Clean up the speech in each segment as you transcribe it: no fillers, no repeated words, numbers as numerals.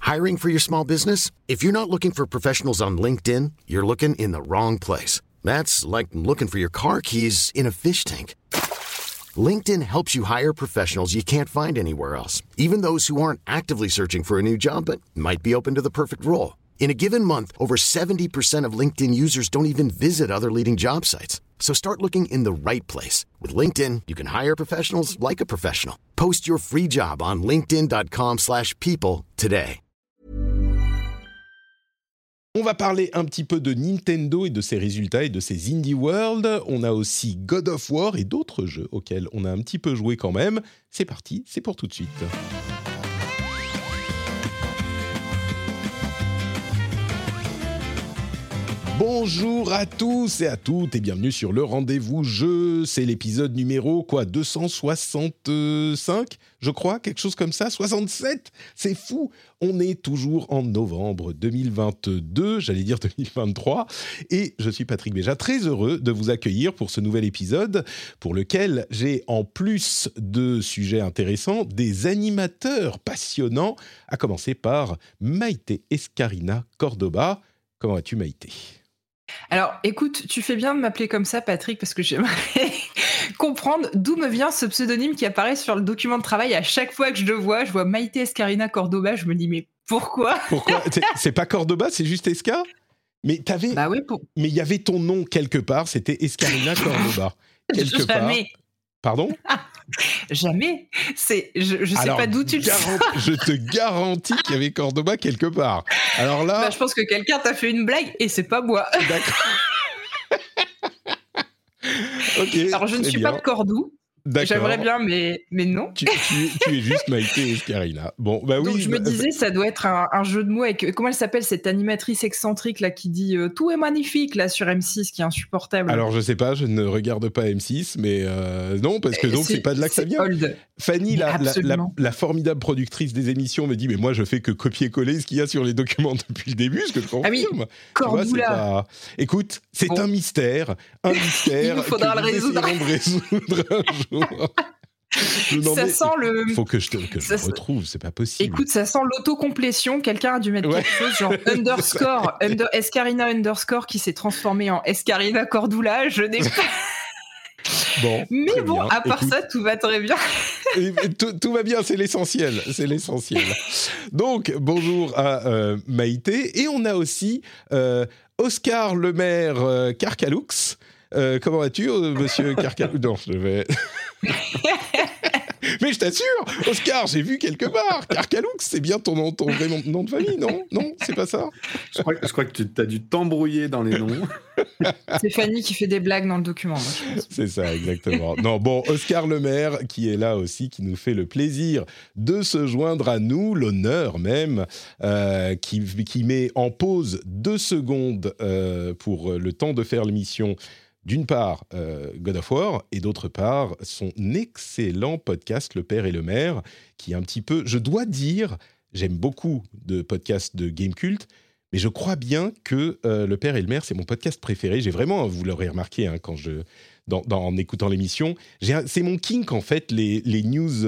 Hiring for your small business? If you're not looking for professionals on LinkedIn, you're looking in the wrong place. That's like looking for your car keys in a fish tank. LinkedIn helps you hire professionals you can't find anywhere else, even those who aren't actively searching for a new job but might be open to the perfect role. In a given month, over 70% of LinkedIn users don't even visit other leading job sites. So start looking in the right place. With LinkedIn, you can hire professionals like a professional. Post your free job on linkedin.com/people today. On va parler un petit peu de Nintendo et de ses résultats et de ses Indie World. On a aussi God of War et d'autres jeux auxquels on a un petit peu joué quand même. C'est parti, c'est pour tout de suite. Bonjour à tous et à toutes et bienvenue sur le Rendez-vous Jeu. C'est l'épisode numéro 265, je crois, quelque chose comme ça, 67. C'est fou. On est toujours en novembre 2022, j'allais dire 2023, et je suis Patrick Béja, très heureux de vous accueillir pour ce nouvel épisode pour lequel j'ai, en plus de sujets intéressants, des animateurs passionnants, à commencer par Maïté Escarina Cordoba. Comment vas-tu, Maïté ? Alors, écoute, tu fais bien de m'appeler comme ça, Patrick, parce que j'aimerais comprendre d'où me vient ce pseudonyme qui apparaît sur le document de travail. À chaque fois que je le vois, je vois Maïté Escarina Cordoba, je me dis, mais pourquoi ? Pourquoi ? C'est pas Cordoba, c'est juste Esca ? Mais t'avais... Bah oui, Mais il y avait ton nom quelque part, c'était Escarina Cordoba. Quelque Jamais. part. Pardon ? Jamais. Je sais Alors, pas d'où tu le sais. Je te garantis qu'il y avait Cordoba quelque part. Alors là... Bah, je pense que quelqu'un t'a fait une blague et c'est pas moi. D'accord. Ok. Alors, je ne suis pas de Cordoue. D'accord. J'aimerais bien, mais non. Tu es juste Maïté Escarina. Bon, bah oui. Donc, je me disais, ça doit être un jeu de mots avec... Comment elle s'appelle, cette animatrice excentrique là, qui dit « Tout est magnifique » là, sur M6, qui est insupportable. Alors, je sais pas, je ne regarde pas M6, mais non, parce que donc, c'est pas de là que ça vient. Old. Fanny, la formidable productrice des émissions, me dit « Mais moi, je fais que copier-coller ce qu'il y a sur les documents depuis le début, ce que je confirme. » Ah oui, Cordoula. Écoute, c'est un mystère. Il nous faudra le résoudre. De résoudre un jour. Ça sent le... Faut que je le retrouve, c'est pas possible. Écoute, ça sent l'autocomplétion. Quelqu'un a dû mettre quelque chose genre underscore, Escarina underscore qui s'est transformé en Escarina Cordoula. Je n'ai pas... Bon, mais bon, bien. à part ça, tout va très bien. Tout va bien, c'est l'essentiel. Donc, bonjour à Maïté. Et on a aussi Oscar Lemaire Carcalux. Comment vas-tu, monsieur Carcalux ? Non, je vais... Mais je t'assure, Oscar, j'ai vu quelque part. Carcalux, c'est bien ton vrai nom de famille, non ? Non, c'est pas ça ? Je crois que tu as dû t'embrouiller dans les noms. C'est Fanny qui fait des blagues dans le document, moi, je pense. C'est ça, exactement. Non, bon, Oscar Lemaire, qui est là aussi, qui nous fait le plaisir de se joindre à nous, l'honneur même, qui met en pause 2 secondes pour le temps de faire l'émission. D'une part, God of War, et d'autre part, son excellent podcast Le Père et le Maire, qui est un petit peu... Je dois dire, j'aime beaucoup de podcasts de Game Cult, mais je crois bien que Le Père et le Maire, c'est mon podcast préféré. J'ai vraiment, vous l'aurez remarqué en écoutant l'émission, c'est mon kink en fait, les news,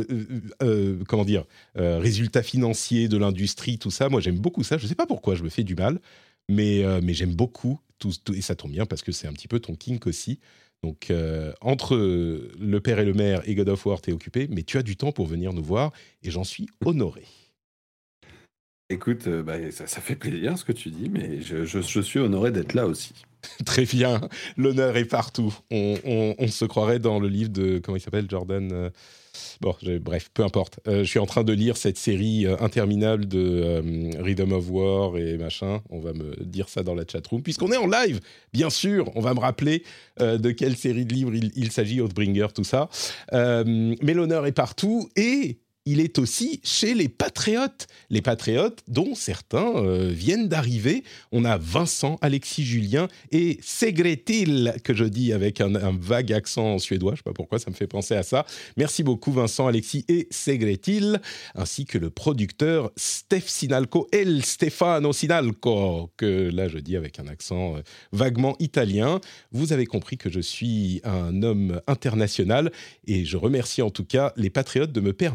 résultats financiers de l'industrie, tout ça. Moi, j'aime beaucoup ça. Je ne sais pas pourquoi, je me fais du mal, mais j'aime beaucoup. Tout, et ça tombe bien parce que c'est un petit peu ton kink aussi. Donc, entre Le Père et le Maire et God of War, t'es occupé, mais tu as du temps pour venir nous voir et j'en suis honoré. Écoute, ça fait plaisir ce que tu dis, mais je suis honoré d'être là aussi. Très bien, l'honneur est partout. On se croirait dans le livre de, comment il s'appelle, Jordan bref, peu importe. Je suis en train de lire cette série interminable de Rhythm of War et machin. On va me dire ça dans la chatroom. Puisqu'on est en live, bien sûr, on va me rappeler de quelle série de livres il s'agit, Oathbringer, tout ça. Mais l'honneur est partout et... il est aussi chez les Patriotes dont certains viennent d'arriver. On a Vincent, Alexis, Julien et Segretil, que je dis avec un vague accent suédois. Je ne sais pas pourquoi, ça me fait penser à ça. Merci beaucoup Vincent, Alexis et Segretil, ainsi que le producteur Stefano Sinalco, que là je dis avec un accent vaguement italien. Vous avez compris que je suis un homme international et je remercie en tout cas les Patriotes de me permettre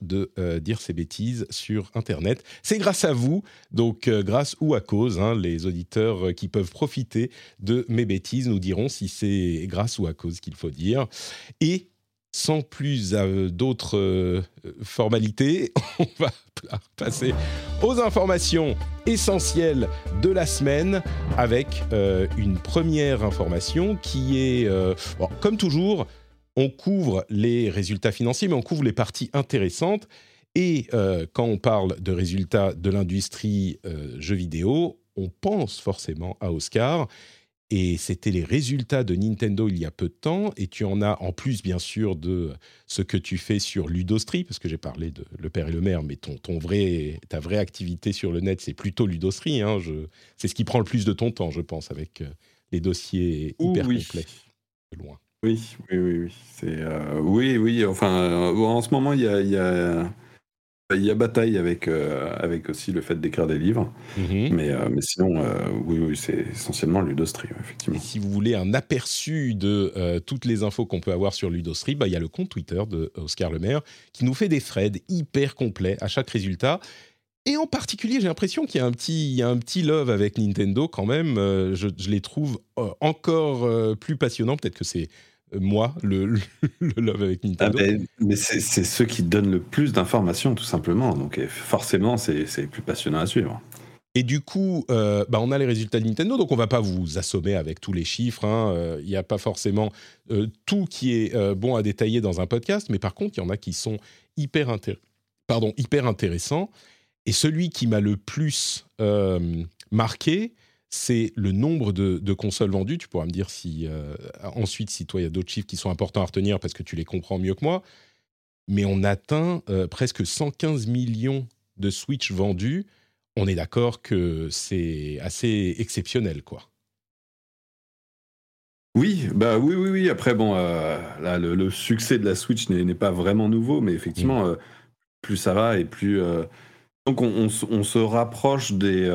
de dire ces bêtises sur Internet. C'est grâce à vous, donc grâce ou à cause, les auditeurs qui peuvent profiter de mes bêtises nous diront si c'est grâce ou à cause qu'il faut dire. Et sans plus d'autres formalités, on va passer aux informations essentielles de la semaine avec une première information qui est, comme toujours, on couvre les résultats financiers, mais on couvre les parties intéressantes. Et quand on parle de résultats de l'industrie jeux vidéo, on pense forcément à Oscar. Et c'était les résultats de Nintendo il y a peu de temps. Et tu en as, en plus bien sûr, de ce que tu fais sur Ludostri, parce que j'ai parlé de Le Père et le Maire, mais ta vraie activité sur le net, c'est plutôt Ludostri. C'est ce qui prend le plus de ton temps, je pense, avec les dossiers hyper complets, de loin. Oui. C'est, oui. Enfin, en ce moment, il y a bataille avec aussi le fait d'écrire des livres. Mais sinon, oui, c'est essentiellement Ludostri, effectivement. Et si vous voulez un aperçu de toutes les infos qu'on peut avoir sur Ludostri, il y a le compte Twitter de Oscar Le Maire qui nous fait des threads hyper complets à chaque résultat. Et en particulier, j'ai l'impression qu'il y a un petit love avec Nintendo quand même. Je les trouve encore plus passionnants. Peut-être que c'est moi, le love avec Nintendo. Mais c'est ceux qui donnent le plus d'informations, tout simplement. Donc forcément, c'est plus passionnant à suivre. Et du coup, on a les résultats de Nintendo, donc on ne va pas vous assommer avec tous les chiffres. Il n'y a pas forcément tout qui est bon à détailler dans un podcast, mais par contre, il y en a qui sont hyper intéressants. Et celui qui m'a le plus marqué, c'est le nombre de consoles vendues. Tu pourras me dire ensuite si toi, il y a d'autres chiffres qui sont importants à retenir parce que tu les comprends mieux que moi. Mais on atteint presque 115 millions de Switch vendus. On est d'accord que c'est assez exceptionnel, quoi. Oui. Après, là, le succès de la Switch n'est pas vraiment nouveau, mais effectivement, plus ça va et plus... Donc on se rapproche de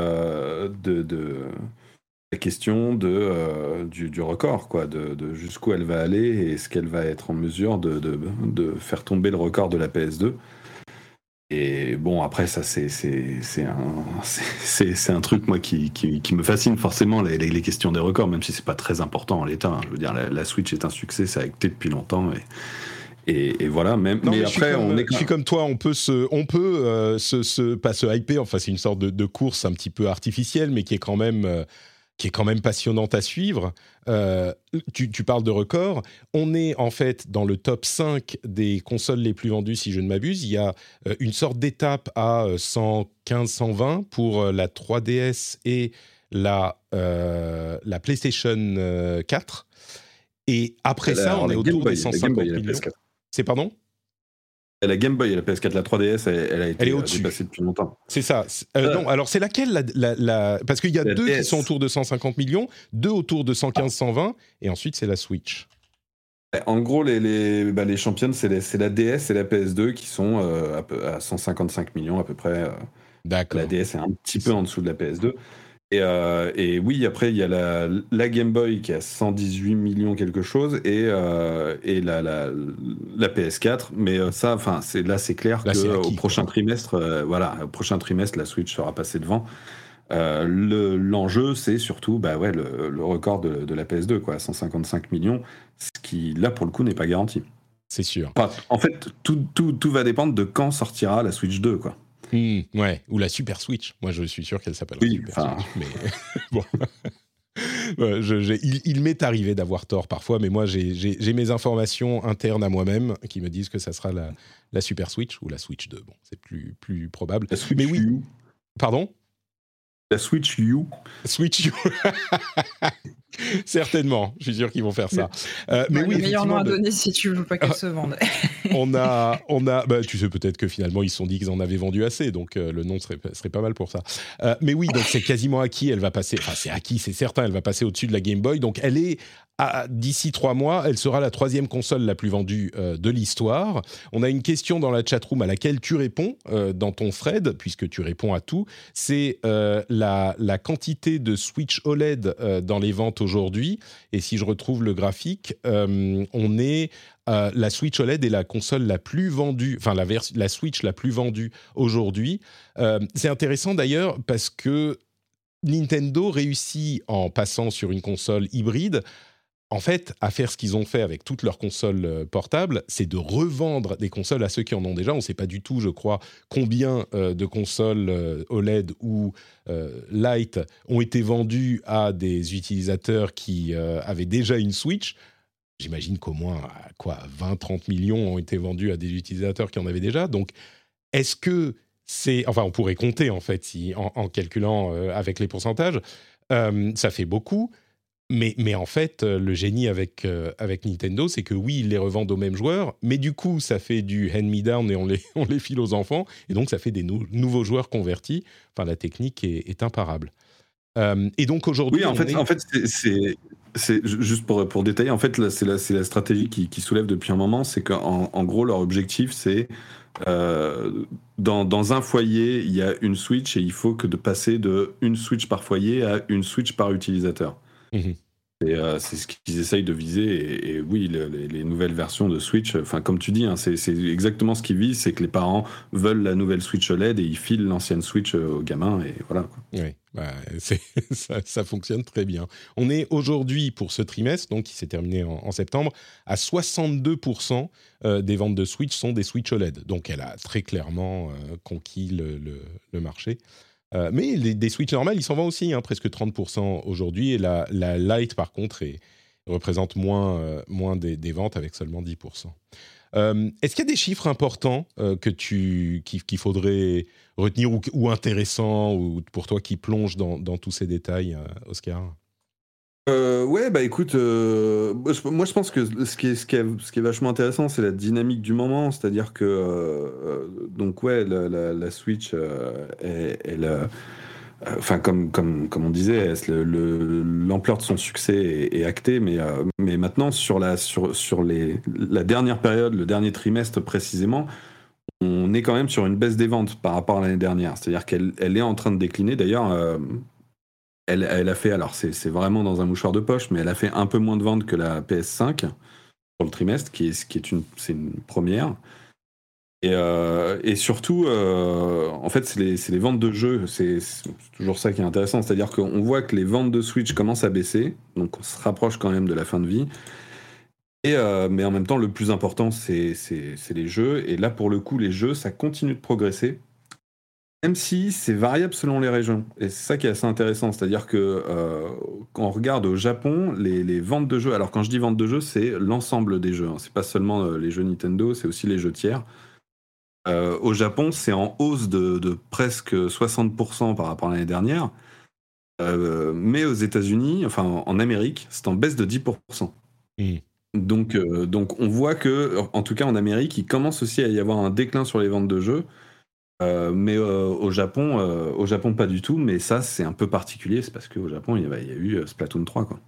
la question du record, quoi, de jusqu'où elle va aller et est-ce qu'elle va être en mesure de faire tomber le record de la PS2. Et bon, après ça c'est un truc moi qui me fascine forcément, les questions des records, même si c'est pas très important en l'état. Je veux dire, la Switch est un succès, ça a été depuis longtemps et voilà. Mais après, je suis comme toi, on peut pas se hyper. Enfin, c'est une sorte de course un petit peu artificielle, mais qui est quand même passionnante à suivre. Tu parles de records. On est en fait dans le top 5 des consoles les plus vendues, si je ne m'abuse. Il y a une sorte d'étape à 115-120 pour la 3DS et la PlayStation 4. Et après ça, on est autour des 150 millions. C'est pardon ? La Game Boy et la PS4, la 3DS, elle a été dépassée depuis longtemps. C'est ça. Non, alors c'est laquelle parce qu'il y a deux DS qui sont autour de 150 millions, deux autour de 115-120, et ensuite c'est la Switch. En gros, les championnes, c'est la DS et la PS2 qui sont à 155 millions à peu près. D'accord. La DS est un petit peu en dessous de la PS2. Et oui, après, il y a la Game Boy qui a 118 millions quelque chose et la PS4. Mais ça, c'est clair qu'au prochain trimestre, au prochain trimestre, la Switch sera passée devant. L'enjeu, c'est surtout le record de la PS2, quoi, 155 millions, ce qui, là, pour le coup, n'est pas garanti. C'est sûr. Enfin, en fait, tout va dépendre de quand sortira la Switch 2, quoi. Ouais, ou la Super Switch. Moi, je suis sûr qu'elle s'appellera Super Switch. Mais bon, il m'est arrivé d'avoir tort parfois, mais moi, j'ai mes informations internes à moi-même qui me disent que ça sera la Super Switch ou la Switch 2. Bon, c'est plus probable. La Switch mais oui. U. Pardon ? La Switch U. Switch U. Certainement, je suis sûr qu'ils vont faire ça. Mais oui, le meilleur nom à donner si tu veux pas qu'elle se vende. on a tu sais peut-être que finalement ils se sont dit qu'ils en avaient vendu assez, donc le nom serait pas mal pour ça. Mais oui, donc c'est quasiment acquis, elle va passer, enfin c'est acquis, c'est certain, elle va passer au-dessus de la Game Boy, donc elle est d'ici 3 mois, elle sera la 3e console la plus vendue de l'histoire. On a une question dans la chatroom à laquelle tu réponds dans ton thread, puisque tu réponds à tout. C'est la quantité de Switch OLED dans les ventes aujourd'hui, et si je retrouve le graphique, on est la Switch OLED est la console la plus vendue, enfin la Switch la plus vendue aujourd'hui. C'est intéressant d'ailleurs parce que Nintendo réussit en passant sur une console hybride, en fait, à faire ce qu'ils ont fait avec toutes leurs consoles portables, c'est de revendre des consoles à ceux qui en ont déjà. On ne sait pas du tout, je crois, combien de consoles OLED ou Lite ont été vendues à des utilisateurs qui avaient déjà une Switch. J'imagine qu'au moins 20-30 millions ont été vendus à des utilisateurs qui en avaient déjà. Donc, est-ce que c'est... Enfin, on pourrait compter, en fait, en calculant avec les pourcentages. Ça fait beaucoup. Mais en fait, le génie avec Nintendo, c'est que oui, ils les revendent aux mêmes joueurs, mais du coup, ça fait du hand-me-down et on les file aux enfants, et donc ça fait des nouveaux joueurs convertis. Enfin, la technique est imparable. Et donc aujourd'hui... Oui, en fait c'est juste pour détailler, en fait, là, c'est la stratégie qui soulève depuis un moment, c'est qu'en gros, leur objectif, c'est dans un foyer, il y a une Switch, et il faut que de passer de une Switch par foyer à une Switch par utilisateur. Mmh. Et c'est ce qu'ils essayent de viser. Et oui, les nouvelles versions de Switch, enfin comme tu dis, hein, c'est exactement ce qu'ils visent, c'est que les parents veulent la nouvelle Switch OLED et ils filent l'ancienne Switch aux gamins, et voilà, quoi. Oui, ça fonctionne très bien. On est aujourd'hui, pour ce trimestre, donc qui s'est terminé en septembre, à 62% des ventes de Switch sont des Switch OLED. Donc elle a très clairement conquis le marché. Mais des Switch normales, ils s'en vendent aussi, hein, presque 30% aujourd'hui. Et la Lite, par contre, représente moins des ventes, avec seulement 10%. Est-ce qu'il y a des chiffres importants qu'il faudrait retenir ou intéressants, ou pour toi qui plonge dans tous ces détails, Oscar ? Ouais, bah écoute, moi je pense que ce qui est vachement intéressant, c'est la dynamique du moment, c'est-à-dire que donc ouais, la Switch, enfin comme on disait, l'ampleur de son succès est actée, mais maintenant sur la dernière période, le dernier trimestre précisément, on est quand même sur une baisse des ventes par rapport à l'année dernière, c'est-à-dire qu'elle est en train de décliner. D'ailleurs, elle a fait, alors c'est vraiment dans un mouchoir de poche, mais elle a fait un peu moins de ventes que la PS5 sur le trimestre, c'est une première. Et surtout, en fait, c'est les ventes de jeux, c'est toujours ça qui est intéressant, c'est-à-dire qu'on voit que les ventes de Switch commencent à baisser, donc on se rapproche quand même de la fin de vie. Mais en même temps, le plus important, c'est les jeux. Et là, pour le coup, les jeux, ça continue de progresser. Même si c'est variable selon les régions. Et c'est ça qui est assez intéressant. C'est-à-dire que quand on regarde au Japon, les ventes de jeux... Alors quand je dis ventes de jeux, c'est l'ensemble des jeux. Hein. C'est pas seulement les jeux Nintendo, c'est aussi les jeux tiers. Au Japon, c'est en hausse de presque 60% par rapport à l'année dernière. Mais aux États-Unis, enfin en Amérique, c'est en baisse de 10%. Donc on voit que, en tout cas en Amérique, il commence aussi à y avoir un déclin sur les ventes de jeux. Mais au Japon, pas du tout. Mais ça, c'est un peu particulier. C'est parce qu'au Japon, il y a eu Splatoon 3, quoi.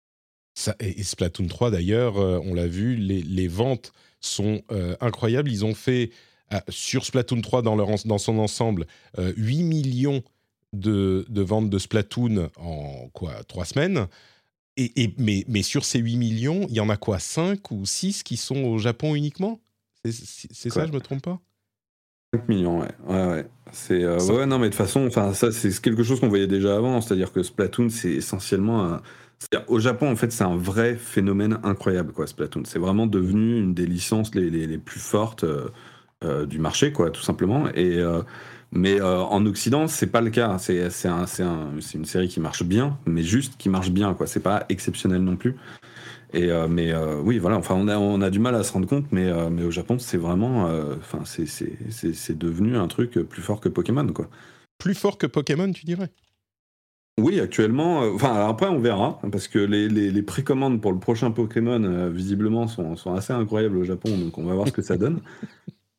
Et Splatoon 3, d'ailleurs, on l'a vu, les ventes sont incroyables. Ils ont fait, sur Splatoon 3, dans son ensemble, 8 millions de ventes de Splatoon en 3 semaines. Mais sur ces 8 millions, il y en a 5 ou 6 qui sont au Japon uniquement ? C'est ça, je ne me trompe pas ? 5 millions, ouais. C'est, ouais, non, mais de toute façon, ça, c'est quelque chose qu'on voyait déjà avant, c'est-à-dire que Splatoon, c'est essentiellement au Japon, en fait, c'est un vrai phénomène incroyable, quoi, Splatoon. C'est vraiment devenu une des licences les plus fortes du marché, quoi, tout simplement. Mais en Occident, c'est pas le cas. C'est une série qui marche bien, mais juste qui marche bien, quoi. C'est pas exceptionnel non plus. Mais oui, voilà. Enfin, on a du mal à se rendre compte, mais au Japon, c'est vraiment, c'est devenu un truc plus fort que Pokémon, quoi. Plus fort que Pokémon, tu dirais ? Oui, actuellement. Alors après, on verra, parce que les précommandes pour le prochain Pokémon, visiblement, sont assez incroyables au Japon, donc on va voir ce que ça donne.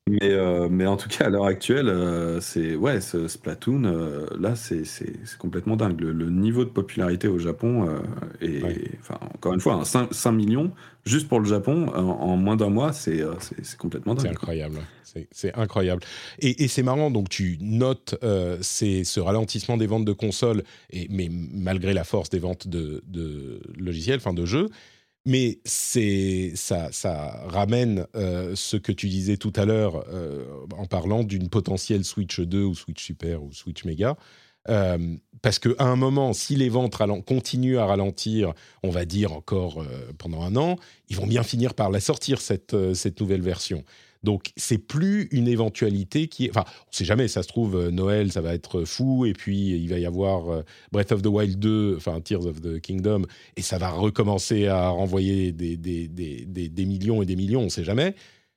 Mais en tout cas, à l'heure actuelle, Splatoon, là, c'est complètement dingue. Le niveau de popularité au Japon est, enfin, encore une fois, 5 millions, juste pour le Japon, en moins d'un mois, c'est complètement dingue. C'est incroyable, c'est incroyable. Et c'est marrant, donc tu notes ce ralentissement des ventes de consoles, mais malgré la force des ventes de logiciels, enfin de jeux. Mais ça ramène ce que tu disais tout à l'heure en parlant d'une potentielle Switch 2 ou Switch Super ou Switch Mega. Parce qu'à un moment, si les ventes continuent à ralentir, on va dire encore pendant un an, ils vont bien finir par la sortir, cette nouvelle version. Donc, c'est plus une éventualité qui... Enfin, on ne sait jamais, ça se trouve, Noël, ça va être fou, et puis il va y avoir Breath of the Wild 2, enfin Tears of the Kingdom, et ça va recommencer à renvoyer des millions et des millions, on ne sait jamais.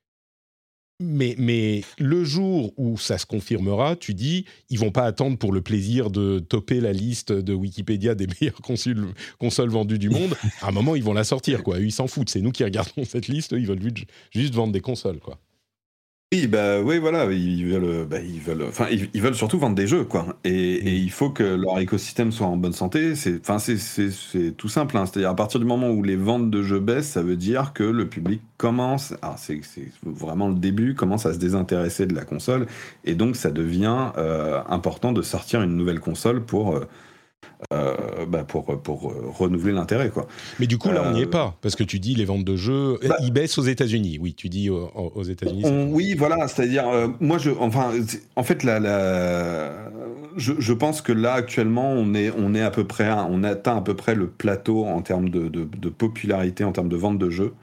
Mais le jour où ça se confirmera, tu dis, ils vont pas attendre pour le plaisir de topper la liste de Wikipédia des meilleures consoles vendues du monde. À un moment, ils vont la sortir, quoi. Eux, ils s'en foutent. C'est nous qui regardons cette liste. Eux, ils veulent juste vendre des consoles, quoi. Oui, voilà, ils veulent surtout vendre des jeux, quoi. Et il faut que leur écosystème soit en bonne santé. C'est tout simple, hein. C'est-à-dire à partir du moment où les ventes de jeux baissent, ça veut dire que le public commence, alors c'est vraiment le début, commence à se désintéresser de la console, et donc ça devient important de sortir une nouvelle console pour renouveler l'intérêt, quoi. Mais du coup, là, on n'y est pas, parce que tu dis les ventes de jeux, ils baissent aux États-Unis. Oui, tu dis aux États-Unis. Oui, voilà, c'est-à-dire, moi, en fait, je pense que là, actuellement, on est à peu près, on atteint à peu près le plateau en termes de popularité, en termes de vente de jeux.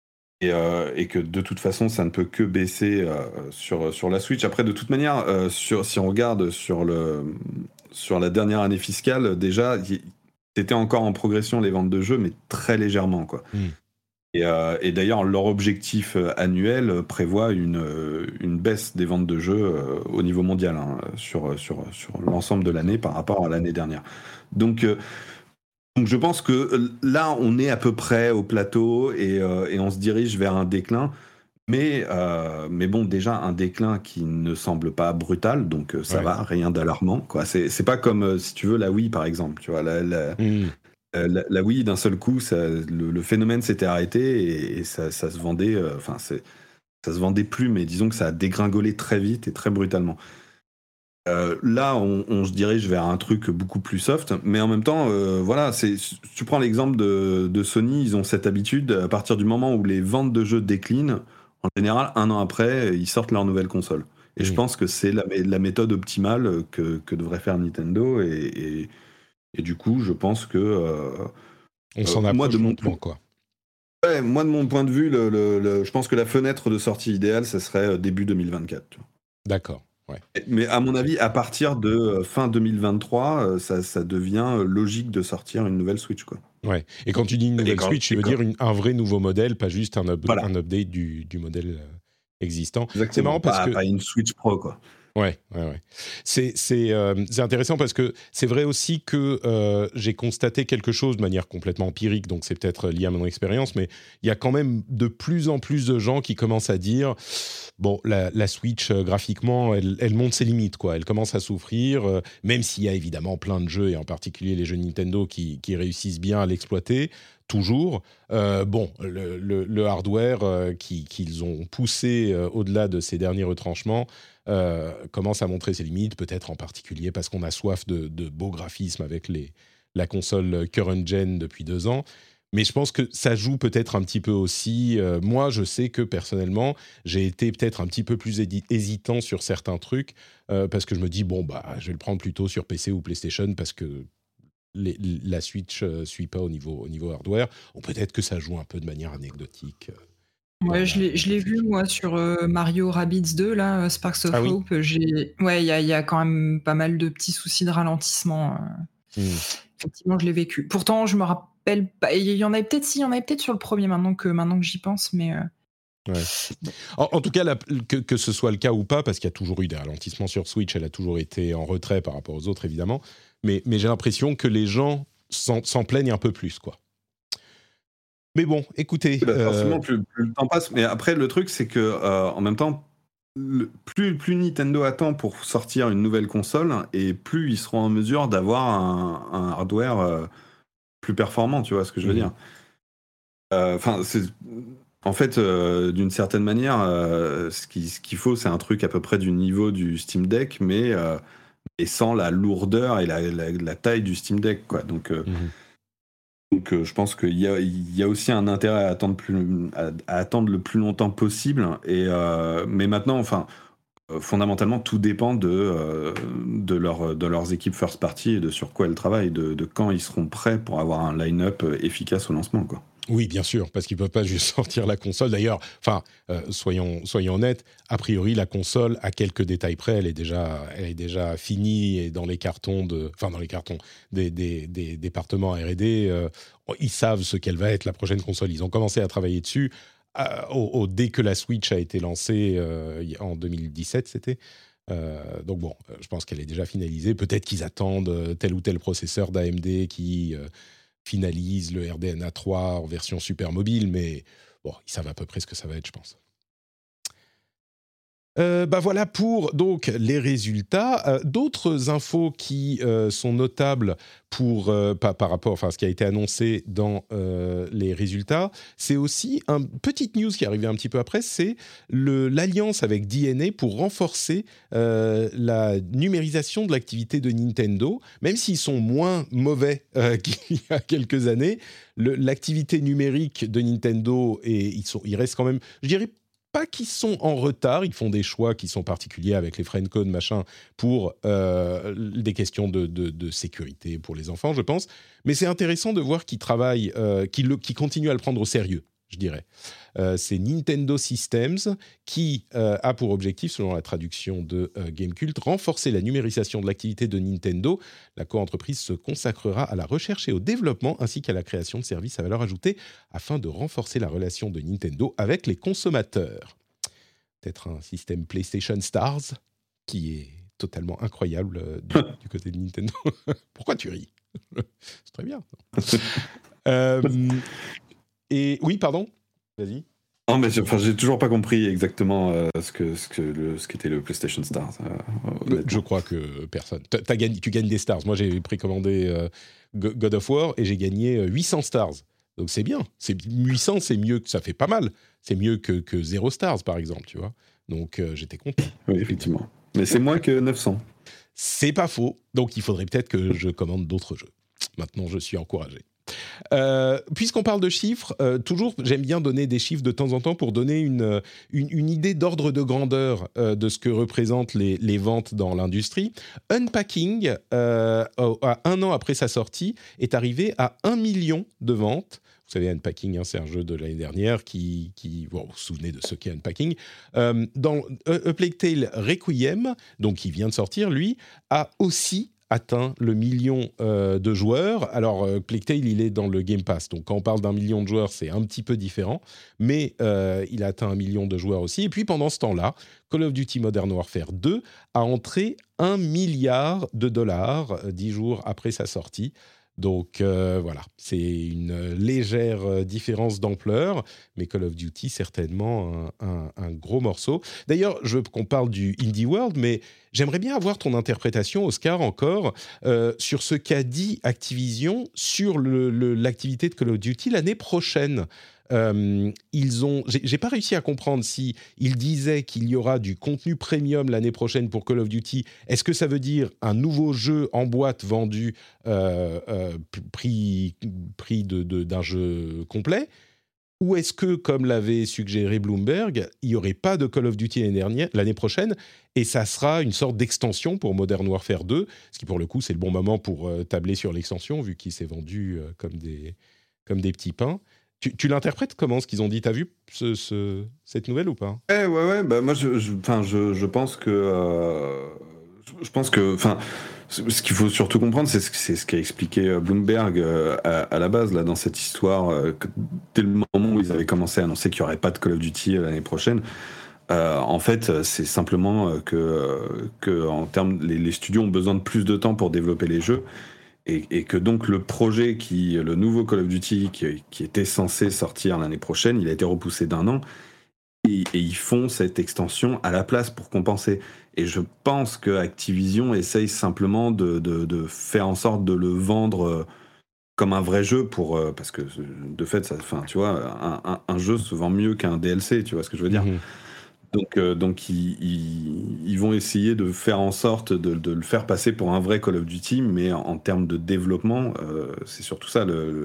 Et que de toute façon, ça ne peut que baisser sur la Switch. Après, de toute manière, si on regarde sur la dernière année fiscale, déjà, c'était encore en progression les ventes de jeux, mais très légèrement, quoi. Et d'ailleurs, leur objectif annuel prévoit une baisse des ventes de jeux au niveau mondial, hein, sur l'ensemble de l'année par rapport à l'année dernière. Donc je pense que là, on est à peu près au plateau et on se dirige vers un déclin. Mais bon, déjà, un déclin qui ne semble pas brutal, donc ça va, rien d'alarmant, quoi. C'est pas comme, si tu veux, la Wii, par exemple. Tu vois, la Wii, d'un seul coup, le phénomène s'était arrêté et ça se vendait... ça se vendait plus, mais disons que ça a dégringolé très vite et très brutalement. Là, on se dirige vers un truc beaucoup plus soft, mais en même temps, voilà, tu prends l'exemple de Sony, ils ont cette habitude, à partir du moment où les ventes de jeux déclinent, en général, un an après, ils sortent leur nouvelle console. Et je pense que c'est la méthode optimale que devrait faire Nintendo, et du coup, je pense que... on s'en approche lentement, quoi. Ouais, moi, de mon point de vue, je pense que la fenêtre de sortie idéale, ça serait début 2024. Tu vois. D'accord. Ouais. Mais à mon avis, à partir de fin 2023, ça devient logique de sortir une nouvelle Switch, quoi. Ouais. Et quand tu dis une nouvelle Switch, tu veux dire un vrai nouveau modèle, pas juste un update du modèle existant. Exactement. C'est marrant parce que pas une Switch Pro, quoi. Ouais. C'est intéressant parce que c'est vrai aussi que j'ai constaté quelque chose de manière complètement empirique, donc c'est peut-être lié à mon expérience, mais il y a quand même de plus en plus de gens qui commencent à dire bon, la Switch, graphiquement, elle monte ses limites, quoi. Elle commence à souffrir, même s'il y a évidemment plein de jeux, et en particulier les jeux Nintendo qui réussissent bien à l'exploiter, toujours. Bon, le hardware qu'ils ont poussé au-delà de ces derniers retranchements commence à montrer ses limites, peut-être en particulier parce qu'on a soif de beaux graphismes avec la console current gen depuis 2 ans. Mais je pense que ça joue peut-être un petit peu aussi. Moi, je sais que personnellement, j'ai été peut-être un petit peu plus hésitant sur certains trucs parce que je me dis, bon, je vais le prendre plutôt sur PC ou PlayStation parce que la Switch suit pas au niveau hardware. Ou peut-être que ça joue un peu de manière anecdotique. Ouais, je l'ai vu, moi, sur Mario Rabbids 2, là, Sparks of Hope. Ouais, il y a quand même pas mal de petits soucis de ralentissement. Effectivement, je l'ai vécu. Pourtant, je me rappelle pas. Il y en avait peut-être sur le premier, maintenant que j'y pense, mais... Ouais. En tout cas, que ce soit le cas ou pas, parce qu'il y a toujours eu des ralentissements sur Switch, elle a toujours été en retrait par rapport aux autres, évidemment, mais j'ai l'impression que les gens s'en plaignent un peu plus, quoi. Mais bon, écoutez... Forcément, plus le temps passe. Mais après, le truc, c'est que en même temps, plus Nintendo attend pour sortir une nouvelle console, et plus ils seront en mesure d'avoir un hardware plus performant, tu vois ce que je veux dire. Enfin, en fait, d'une certaine manière, ce qu'il faut, c'est un truc à peu près du niveau du Steam Deck, mais et sans la lourdeur et la taille du Steam Deck, quoi. Donc, je pense qu'il y a aussi un intérêt à attendre le plus longtemps possible. Mais maintenant, enfin, fondamentalement, tout dépend de leurs équipes first party et de sur quoi elles travaillent, de quand ils seront prêts pour avoir un line-up efficace au lancement, quoi. Oui, bien sûr, parce qu'ils ne peuvent pas juste sortir la console. D'ailleurs, soyons honnêtes, a priori, la console, à quelques détails près, elle est déjà finie et dans les cartons des départements R&D, ils savent ce qu'elle va être, la prochaine console. Ils ont commencé à travailler dessus dès que la Switch a été lancée en 2017, c'était. Donc bon, je pense qu'elle est déjà finalisée. Peut-être qu'ils attendent tel ou tel processeur d'AMD qui finalise le RDNA 3 en version super mobile, mais bon, ils savent à peu près ce que ça va être, je pense. Voilà pour donc les résultats. D'autres infos qui sont notables par rapport à ce qui a été annoncé dans les résultats, c'est aussi une petite news qui est arrivée un petit peu après, c'est l'alliance avec DNA pour renforcer la numérisation de l'activité de Nintendo, même s'ils sont moins mauvais qu'il y a quelques années. L'activité numérique de Nintendo, ils restent quand même, je dirais, pas qu'ils sont en retard, ils font des choix qui sont particuliers avec les friend-codes, machin, pour des questions de sécurité pour les enfants, je pense. Mais c'est intéressant de voir qu'ils travaillent, qu'ils continuent à le prendre au sérieux, je dirais. C'est Nintendo Systems qui a pour objectif, selon la traduction de Gamecult, renforcer la numérisation de l'activité de Nintendo. La co-entreprise se consacrera à la recherche et au développement ainsi qu'à la création de services à valeur ajoutée afin de renforcer la relation de Nintendo avec les consommateurs. Peut-être un système PlayStation Stars qui est totalement incroyable du côté de Nintendo. Pourquoi tu ris? C'est très bien. Et oui, pardon. Vas-y. Non, mais j'ai toujours pas compris exactement ce qu'était le PlayStation Stars. Je crois que personne. Tu gagnes des stars. Moi, j'ai précommandé God of War et j'ai gagné 800 stars. Donc c'est bien. 800, c'est mieux, ça fait pas mal. C'est mieux que 0 stars, par exemple, tu vois. Donc j'étais content. Oui, effectivement. Mais c'est moins que 900. C'est pas faux. Donc il faudrait peut-être que je commande d'autres jeux. Maintenant, je suis encouragé. Puisqu'on parle de chiffres, toujours j'aime bien donner des chiffres de temps en temps pour donner une idée d'ordre de grandeur de ce que représentent les ventes dans l'industrie. Unpacking, à 1 an après sa sortie, est arrivé à 1 million de ventes. Vous savez, Unpacking, c'est un jeu de l'année dernière qui bon, vous vous souvenez de ce qu'est Unpacking. Dans A Plague Tale Requiem, donc qui vient de sortir, lui, a aussi atteint le million de joueurs. Alors, Plague Tale, il est dans le Game Pass. Donc, quand on parle d'1 million de joueurs, c'est un petit peu différent. Mais il a atteint 1 million de joueurs aussi. Et puis, pendant ce temps-là, Call of Duty Modern Warfare 2 a entré $1 milliard 10 jours après sa sortie. Donc voilà, c'est une légère différence d'ampleur, mais Call of Duty, certainement un gros morceau. D'ailleurs, je veux qu'on parle du Indie World, mais j'aimerais bien avoir ton interprétation, Oscar, encore, sur ce qu'a dit Activision sur l'activité de Call of Duty l'année prochaine. J'ai pas réussi à comprendre si ils disaient qu'il y aura du contenu premium l'année prochaine pour Call of Duty. Est-ce que ça veut dire un nouveau jeu en boîte vendu prix d'un jeu complet, ou est-ce que, comme l'avait suggéré Bloomberg, il y aurait pas de Call of Duty l'année prochaine et ça sera une sorte d'extension pour Modern Warfare 2, ce qui pour le coup c'est le bon moment pour tabler sur l'extension vu qu'il s'est vendu comme des petits pains. Tu l'interprètes comment, ce qu'ils ont dit? T'as vu cette nouvelle ou pas? Ouais. Bah, moi, je pense que... je pense que... ce qu'il faut surtout comprendre, c'est ce qu'a expliqué Bloomberg à la base, là, dans cette histoire. Dès le moment où ils avaient commencé à annoncer qu'il n'y aurait pas de Call of Duty l'année prochaine, en fait, c'est simplement que en termes, les studios ont besoin de plus de temps pour développer les jeux. Et que donc le projet, le nouveau Call of Duty qui était censé sortir l'année prochaine, il a été repoussé d'1 an. et ils font cette extension à la place pour compenser. Et je pense que Activision essaye simplement de faire en sorte de le vendre comme un vrai jeu parce que de fait, tu vois, un jeu se vend mieux qu'un DLC, tu vois ce que je veux dire. Donc ils vont essayer de faire en sorte de le faire passer pour un vrai Call of Duty, mais en termes de développement, c'est surtout ça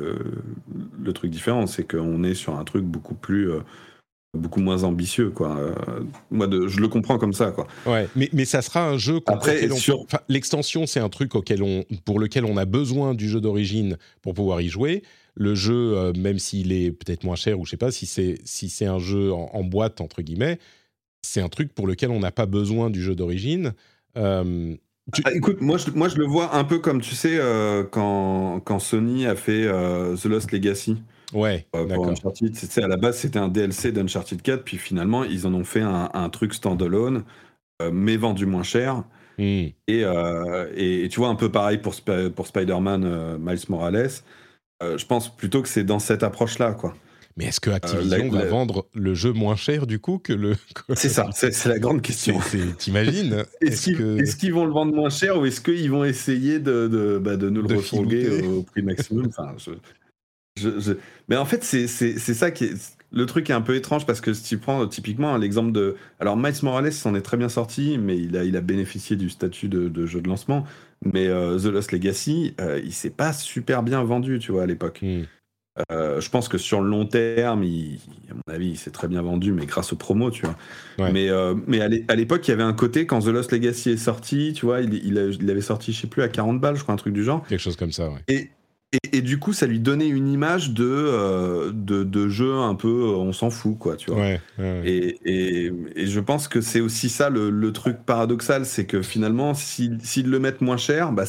le truc différent, c'est qu'on est sur un truc beaucoup moins ambitieux, quoi. Moi, je le comprends comme ça, quoi. Ouais, mais ça sera un jeu l'extension, c'est un truc pour lequel on a besoin du jeu d'origine pour pouvoir y jouer. Le jeu, même s'il est peut-être moins cher, ou je sais pas, si c'est un jeu en boîte, entre guillemets, c'est un truc pour lequel on n'a pas besoin du jeu d'origine. Écoute, moi je le vois un peu comme, tu sais, quand Sony a fait The Lost Legacy. Ouais, pour Uncharted, à la base c'était un DLC d'Uncharted 4, puis finalement ils en ont fait un truc standalone, mais vendu moins cher. Et tu vois, un peu pareil pour Spider-Man Miles Morales. Je pense plutôt que c'est dans cette approche-là, quoi. Mais est-ce que Activision va vendre le jeu moins cher du coup que le... C'est ça, c'est la grande question. T'imagines est-ce qu'ils vont le vendre moins cher, ou est-ce qu'ils vont essayer de nous le refourguer au prix maximum? Mais en fait, c'est ça qui est... Le truc est un peu étrange, parce que si tu prends typiquement l'exemple de... Alors, Miles Morales s'en est très bien sorti, mais il a bénéficié du statut de jeu de lancement. Mais The Lost Legacy, il s'est pas super bien vendu, tu vois, à l'époque. Je pense que sur le long terme, à mon avis, il s'est très bien vendu, mais grâce aux promos, tu vois. Ouais. Mais à l'époque, il y avait un côté, quand The Lost Legacy est sorti, tu vois, il avait sorti, je sais plus, à 40 balles, je crois, un truc du genre. Quelque chose comme ça, ouais. Et du coup, ça lui donnait une image de jeu un peu, on s'en fout, quoi, tu vois. Ouais. Et je pense que c'est aussi ça le truc paradoxal, c'est que finalement, s'ils le mettent moins cher, bah,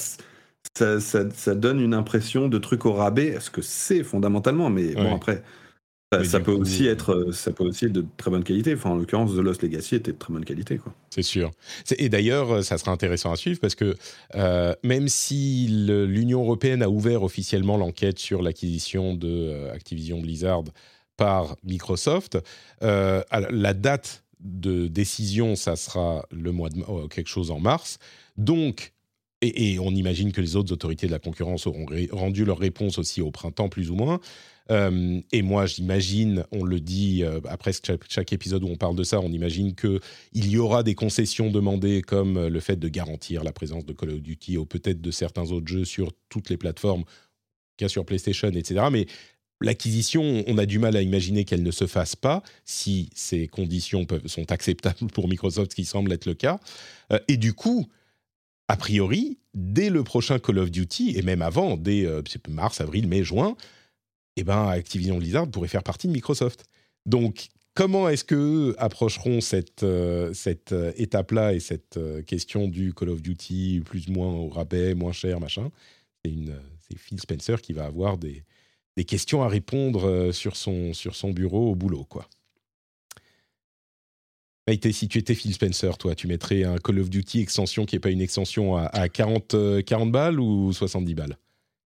ça donne une impression de truc au rabais, ce que c'est fondamentalement, mais bon, après, ça peut aussi être de très bonne qualité. Enfin, en l'occurrence, The Lost Legacy était de très bonne qualité, quoi. C'est sûr. Et d'ailleurs, ça sera intéressant à suivre, parce que même si l'Union européenne a ouvert officiellement l'enquête sur l'acquisition de Activision Blizzard par Microsoft, la date de décision, ça sera le mois de quelque chose en mars. Donc, et on imagine que les autres autorités de la concurrence auront rendu leur réponse aussi au printemps, plus ou moins. Et moi, j'imagine, on le dit après chaque épisode où on parle de ça, on imagine qu'il y aura des concessions demandées, comme le fait de garantir la présence de Call of Duty, ou peut-être de certains autres jeux sur toutes les plateformes, qu'il y a sur PlayStation, etc. Mais l'acquisition, on a du mal à imaginer qu'elle ne se fasse pas si ces conditions sont acceptables pour Microsoft, ce qui semble être le cas. Et du coup, a priori, dès le prochain Call of Duty, et même avant, dès mars, avril, mai, juin, Activision Blizzard pourrait faire partie de Microsoft. Donc, comment est-ce qu'eux approcheront cette étape-là et cette question du Call of Duty plus ou moins au rabais, moins cher, machin? C'est Phil Spencer qui va avoir des questions à répondre sur son bureau au boulot, quoi. Maïté, si tu étais Phil Spencer, toi, tu mettrais un Call of Duty extension qui n'est pas une extension à 40 balles ou 70 balles?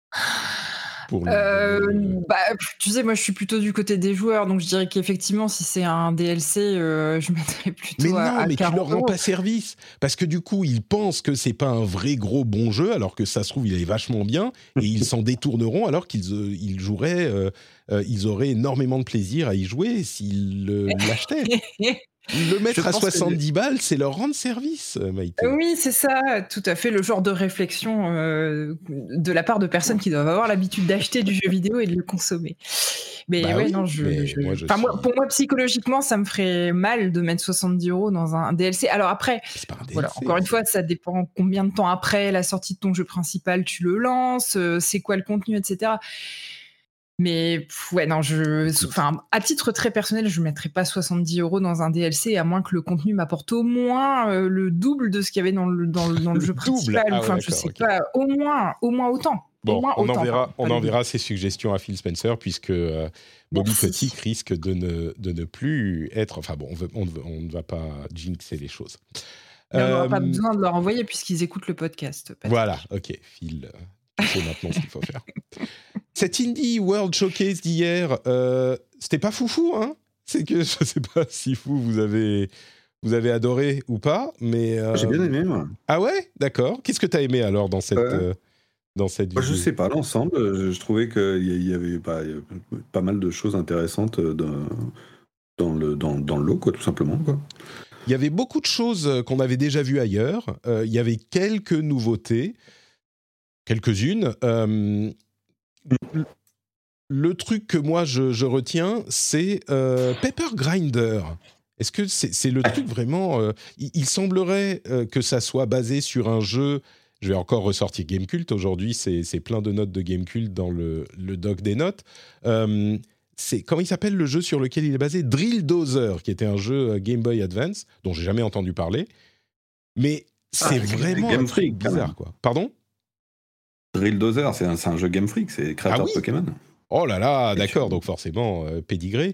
Tu sais, moi je suis plutôt du côté des joueurs, donc je dirais qu'effectivement, si c'est un DLC, je mettrais plutôt à 40 €. Mais tu leur rends pas service, parce que du coup, ils pensent que c'est pas un vrai gros bon jeu, alors que ça se trouve, il est vachement bien, et ils s'en détourneront, alors qu'ils joueraient, ils auraient énormément de plaisir à y jouer s'ils l'achetaient. Le mettre à 70 balles, c'est leur rendre service, Maïté. Oui, c'est ça, tout à fait, le genre de réflexion de la part de personnes qui doivent avoir l'habitude d'acheter du jeu vidéo et de le consommer. Mais pour moi, psychologiquement, ça me ferait mal de mettre 70 € dans un DLC. Alors après, voilà, encore une fois, ça dépend combien de temps après la sortie de ton jeu principal tu le lances, c'est quoi le contenu, etc. Mais à titre très personnel, je ne mettrais pas 70 € dans un DLC, à moins que le contenu m'apporte au moins le double de ce qu'il y avait dans le jeu principal. Je sais pas, au moins autant. Bon, on enverra ses suggestions à Phil Spencer, puisque Bobby Kotick risque de ne plus être... Enfin bon, on ne va pas jinxer les choses. Mais on n'aura pas besoin de leur envoyer, puisqu'ils écoutent le podcast. Patrick. Voilà, ok, Phil... c'est maintenant ce qu'il faut faire. Cette Indie World Showcase d'hier, c'était pas foufou, hein? c'est que je sais pas si vous avez adoré ou pas, mais J'ai bien aimé, moi. Ah ouais, d'accord. Qu'est-ce que t'as aimé alors dans cette Moi, je vidéo? sais pas, l'ensemble, je trouvais qu'il y avait pas mal de choses intéressantes dans le lot, quoi, tout simplement, quoi. Il y avait beaucoup de choses qu'on avait déjà vues ailleurs. Il y avait quelques nouveautés, quelques-unes. Le truc que moi je retiens, c'est Pepper Grinder. Est-ce que c'est le truc vraiment il semblerait que ça soit basé sur un jeu. Je vais encore ressortir Gamecult. Aujourd'hui, c'est plein de notes de Gamecult dans le doc des notes. Comment il s'appelle le jeu sur lequel il est basé? Drill Dozer, qui était un jeu Game Boy Advance, dont j'ai jamais entendu parler. Mais c'est vraiment un truc bizarre, quoi. Pardon? Drill Dozer, c'est un jeu Game Freak, c'est créateur de Pokémon. Oh là là, d'accord, donc forcément, pédigré.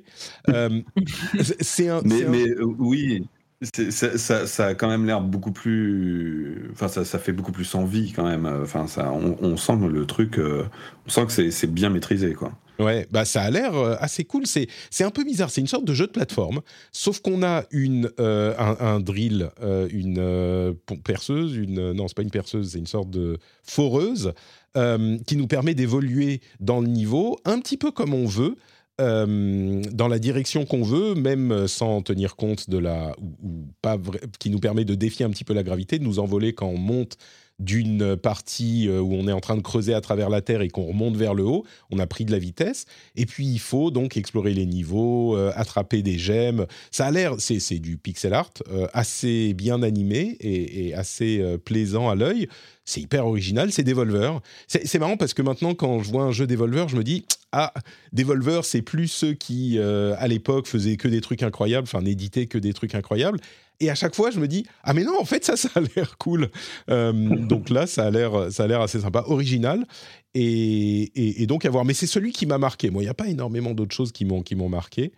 Oui, ça a quand même l'air beaucoup plus... Enfin, ça fait beaucoup plus envie, quand même. Enfin, on sent que le truc... on sent que c'est bien maîtrisé, quoi. Ouais, bah ça a l'air assez cool. C'est un peu bizarre. C'est une sorte de jeu de plateforme, sauf qu'on a un drill, une perceuse, non, c'est pas une perceuse, c'est une sorte de foreuse qui nous permet d'évoluer dans le niveau un petit peu comme on veut. Dans la direction qu'on veut, même sans tenir compte de qui nous permet de défier un petit peu la gravité, de nous envoler quand on monte d'une partie où on est en train de creuser à travers la terre et qu'on remonte vers le haut, on a pris de la vitesse, et puis il faut donc explorer les niveaux, attraper des gemmes. Ça a l'air, c'est du pixel art, assez bien animé et assez plaisant à l'œil. C'est hyper original, c'est Devolver. C'est marrant parce que maintenant, quand je vois un jeu Devolver, je me dis « Ah, Devolver, c'est plus ceux qui, à l'époque, faisaient que des trucs incroyables, enfin, n'éditaient que des trucs incroyables. » Et à chaque fois, je me dis « Ah mais non, en fait, ça a l'air cool. » Donc là, ça a l'air assez sympa, original. Et donc, à voir. Mais c'est celui qui m'a marqué. Moi, il n'y a pas énormément d'autres choses qui m'ont marqué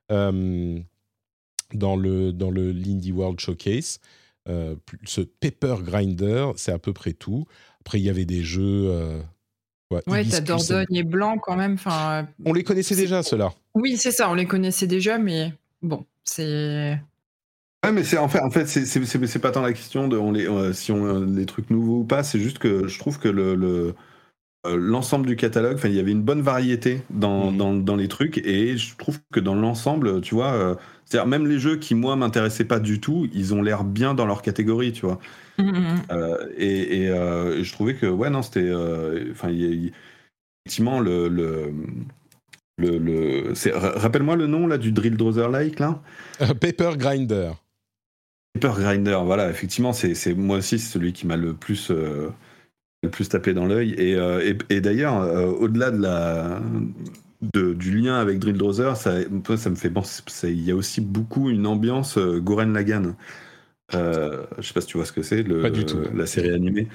dans le l'Indie World Showcase. Ce Pepper Grinder, c'est à peu près tout. Après, il y avait des jeux... ouais, t'as Dordogne et Blanc quand même. On les connaissait déjà, ceux-là. Oui, c'est ça, on les connaissait déjà, mais bon, c'est... Ouais, mais en fait, c'est pas tant la question de si on les trucs nouveaux ou pas, c'est juste que je trouve que l'ensemble du catalogue, il y avait une bonne variété dans les trucs, et je trouve que dans l'ensemble, tu vois, c'est-à-dire même les jeux qui, moi, m'intéressaient pas du tout, ils ont l'air bien dans leur catégorie, tu vois. Et je trouvais que, ouais, non, c'était... effectivement, rappelle-moi le nom là, du Drill Dozer Like, là. Pepper Grinder. Pepper Grinder, voilà, effectivement, c'est moi aussi, c'est celui qui m'a le plus tapé dans l'œil. Et d'ailleurs, au-delà du lien avec Drill Dozer, ça me fait penser, il y a aussi beaucoup une ambiance Gurren Lagann. Je sais pas si tu vois ce que c'est, pas du tout. La série animée.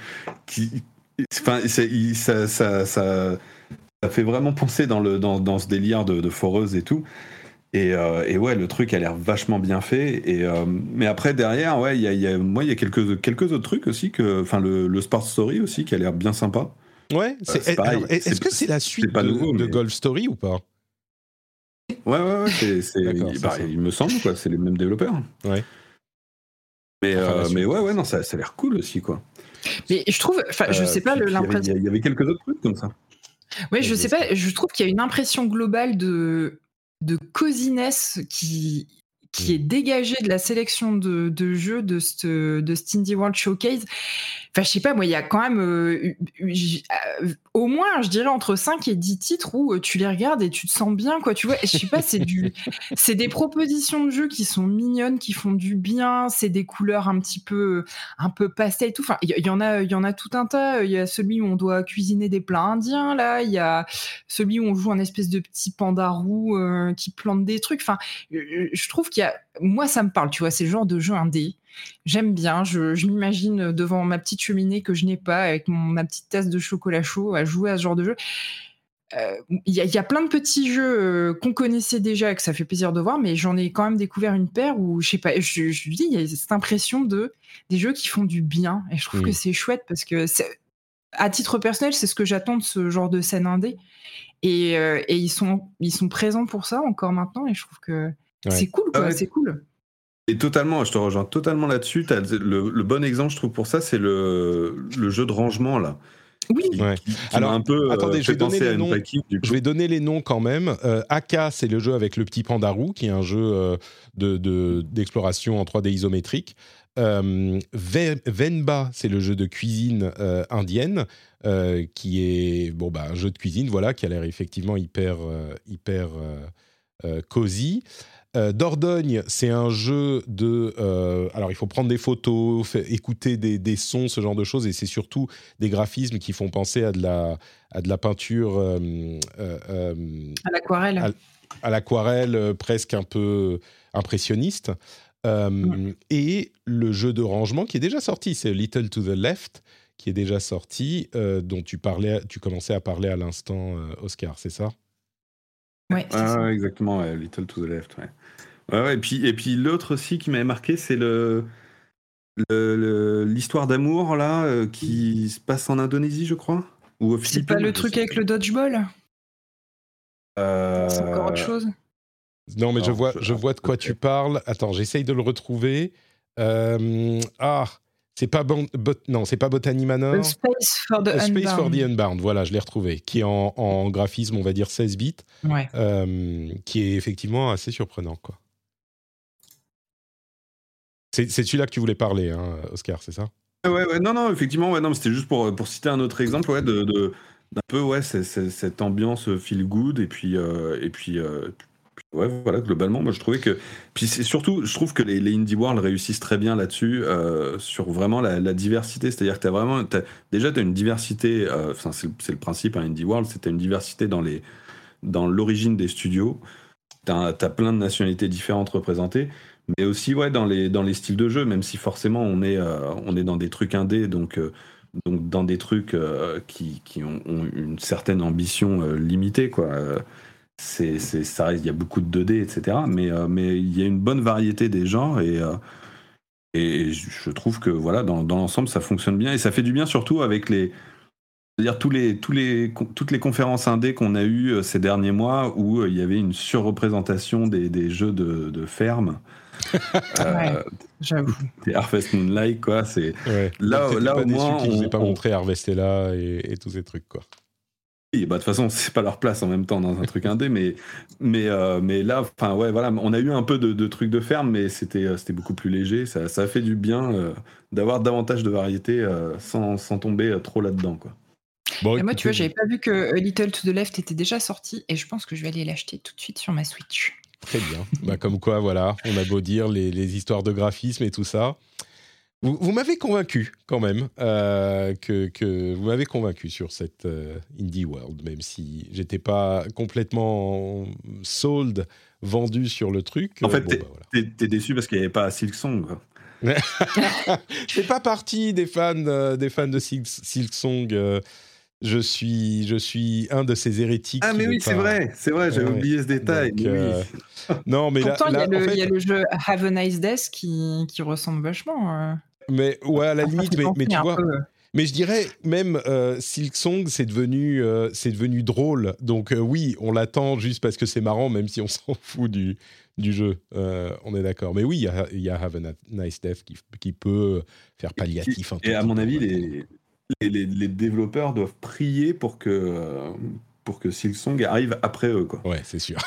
Ça fait vraiment penser dans ce délire de foreuse et tout. Et ouais, le truc a l'air vachement bien fait. Mais après, derrière, ouais, il y a quelques autres trucs aussi, le Sport Story aussi, qui a l'air bien sympa. Ouais, c'est pareil. Est-ce que c'est la suite de Golf Story ou pas? Ouais, il me semble, quoi, c'est les mêmes développeurs. Ouais. Mais ouais, non, ça a l'air cool aussi, quoi. Mais je trouve, je sais pas, l'impression... Il y avait quelques autres trucs comme ça. Ouais, je sais pas, je trouve qu'il y a une impression globale de coziness qui est dégagée de la sélection de jeux de cet Indie World Showcase. Enfin, je sais pas, moi, il y a quand même au moins, je dirais, entre 5 et 10 titres où tu les regardes et tu te sens bien, quoi. Tu vois, je sais pas, c'est des propositions de jeux qui sont mignonnes, qui font du bien, c'est des couleurs un peu pastel et tout. Enfin, il y en a tout un tas. Il y a celui où on doit cuisiner des plats indiens, là. Il y a celui où on joue un espèce de petit panda roux qui plante des trucs. Enfin, je trouve moi, ça me parle, tu vois, c'est le genre de jeu indé. J'aime bien, je m'imagine devant ma petite cheminée que je n'ai pas, avec ma petite tasse de chocolat chaud, à jouer à ce genre de jeu. Il y a plein de petits jeux qu'on connaissait déjà et que ça fait plaisir de voir, mais j'en ai quand même découvert une paire où, je sais pas, je dis, il y a cette impression des jeux qui font du bien, et je trouve que c'est chouette parce que, à titre personnel, c'est ce que j'attends de ce genre de scène indé, et ils sont présents pour ça encore maintenant, et je trouve que Ouais. C'est cool, quoi, Ah ouais. c'est cool. Et totalement, je te rejoins totalement là-dessus. T'as le bon exemple, je trouve, pour ça, c'est le jeu de rangement, là. Oui. Ouais. Qui Alors, m'a un peu attendez, je fait vais donner penser à les noms. Unpacking, du coup. Je vais donner les noms quand même. Aka, c'est le jeu avec le petit pandarou, qui est un jeu d'exploration en 3D isométrique. Venba, c'est le jeu de cuisine indienne, qui est un jeu de cuisine, voilà, qui a l'air effectivement hyper cosy. Dordogne, c'est un jeu de... alors, il faut prendre des photos, écouter des sons, ce genre de choses, et c'est surtout des graphismes qui font penser à de la peinture... À l'aquarelle. à l'aquarelle, presque un peu impressionniste. Et le jeu de rangement qui est déjà sorti, c'est Little to the Left, qui est déjà sorti, dont tu commençais à parler à l'instant, Oscar, c'est ça ? Ouais, c'est ça. Ouais, exactement, ouais, Little to the Left, ouais. Ouais, et puis l'autre aussi qui m'avait marqué, c'est l'histoire d'amour, là, qui se passe en Indonésie, je crois, ou aux C'est Philippines. pas le truc avec le dodgeball ? C'est encore autre chose ? Non, mais Alors, je vois de quoi tu parles. Attends, j'essaye de le retrouver. C'est pas c'est pas Botany Manor. Space for the Space Unbound. for the Unbound, voilà, je l'ai retrouvé, qui est en graphisme, on va dire 16 bits, Ouais. qui est effectivement assez surprenant, quoi. C'est celui-là que tu voulais parler, hein, Oscar, c'est ça ? Ouais, non, effectivement, ouais, non, mais c'était juste pour citer un autre exemple, ouais, d'un peu, ouais, cette ambiance feel good, et puis, ouais, voilà, globalement, moi je trouvais que, puis c'est surtout, je trouve que les Indie World réussissent très bien là-dessus, sur vraiment la diversité, c'est-à-dire que t'as une diversité, enfin c'est le principe, hein, Indie World, c'est t'as une diversité dans l'origine des studios, t'as plein de nationalités différentes représentées, mais aussi ouais dans les styles de jeu, même si forcément on est dans des trucs indés, donc dans des trucs qui ont une certaine ambition limitée, quoi. Ça reste, il y a beaucoup de 2D, etc. Mais il y a une bonne variété des genres, et je trouve que voilà, dans l'ensemble ça fonctionne bien, et ça fait du bien surtout avec c'est-à-dire toutes les conférences indé qu'on a eues ces derniers mois, où il y avait une surreprésentation des jeux de ferme. Ouais, j'avoue. Des Harvest Moon-like, quoi. C'est Ouais. là T'étais pas au déçu moins qu'ils nous aient pas montré Harvestella et tous ces trucs, quoi. Oui, bah de toute façon c'est pas leur place en même temps dans un truc indé, mais là, enfin ouais, voilà, on a eu un peu de trucs de ferme, mais c'était beaucoup plus léger. Ça a fait du bien d'avoir davantage de variété sans tomber trop là-dedans, quoi. Bon, Et moi, tu vois, écoutez, j'avais pas vu que Little to the Left était déjà sorti, et je pense que je vais aller l'acheter tout de suite sur ma Switch. très bien. Bah, comme quoi, voilà, on a beau dire les histoires de graphisme et tout ça. Vous m'avez convaincu quand même, que vous m'avez convaincu sur cette Indie World, même si j'étais pas complètement sold, vendu sur le truc. En fait, voilà. t'es déçu parce qu'il n'y avait pas Silksong, quoi. Je fais pas partie des fans de Silksong. Je suis un de ces hérétiques. Ah mais oui, c'est vrai, j'avais oublié ce détail. Donc, mais oui. non, mais Pourtant, là, il y a le jeu Have a Nice Death qui ressemble vachement. Mais ouais, à la limite, mais tu vois. Peu. Mais je dirais même Silksong, c'est devenu drôle. Donc oui, on l'attend juste parce que c'est marrant, même si on s'en fout du jeu. On est d'accord. Mais oui, il y a Have a Nice Death qui peut faire palliatif. Et à mon avis, les développeurs doivent prier pour que Silksong arrive après eux, quoi. Ouais, c'est sûr.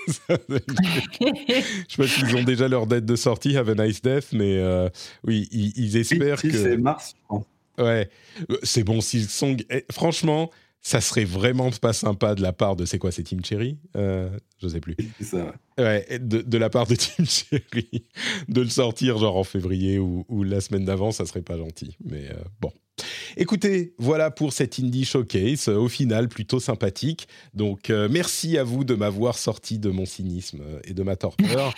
Je sais pas s'ils ont déjà leur date de sortie, Have a Nice Death, mais oui, ils espèrent que... c'est mars, je crois. Ouais, c'est bon, Silksong. Franchement, ça serait vraiment pas sympa de la part de... C'est quoi, c'est Team Cherry Je sais plus. C'est ça. Ouais, de la part de Team Cherry, de le sortir genre en février ou la semaine d'avant, ça serait pas gentil. Mais bon. Écoutez, voilà pour cet Indie Showcase, au final plutôt sympathique. Donc merci à vous de m'avoir sorti de mon cynisme et de ma torpeur.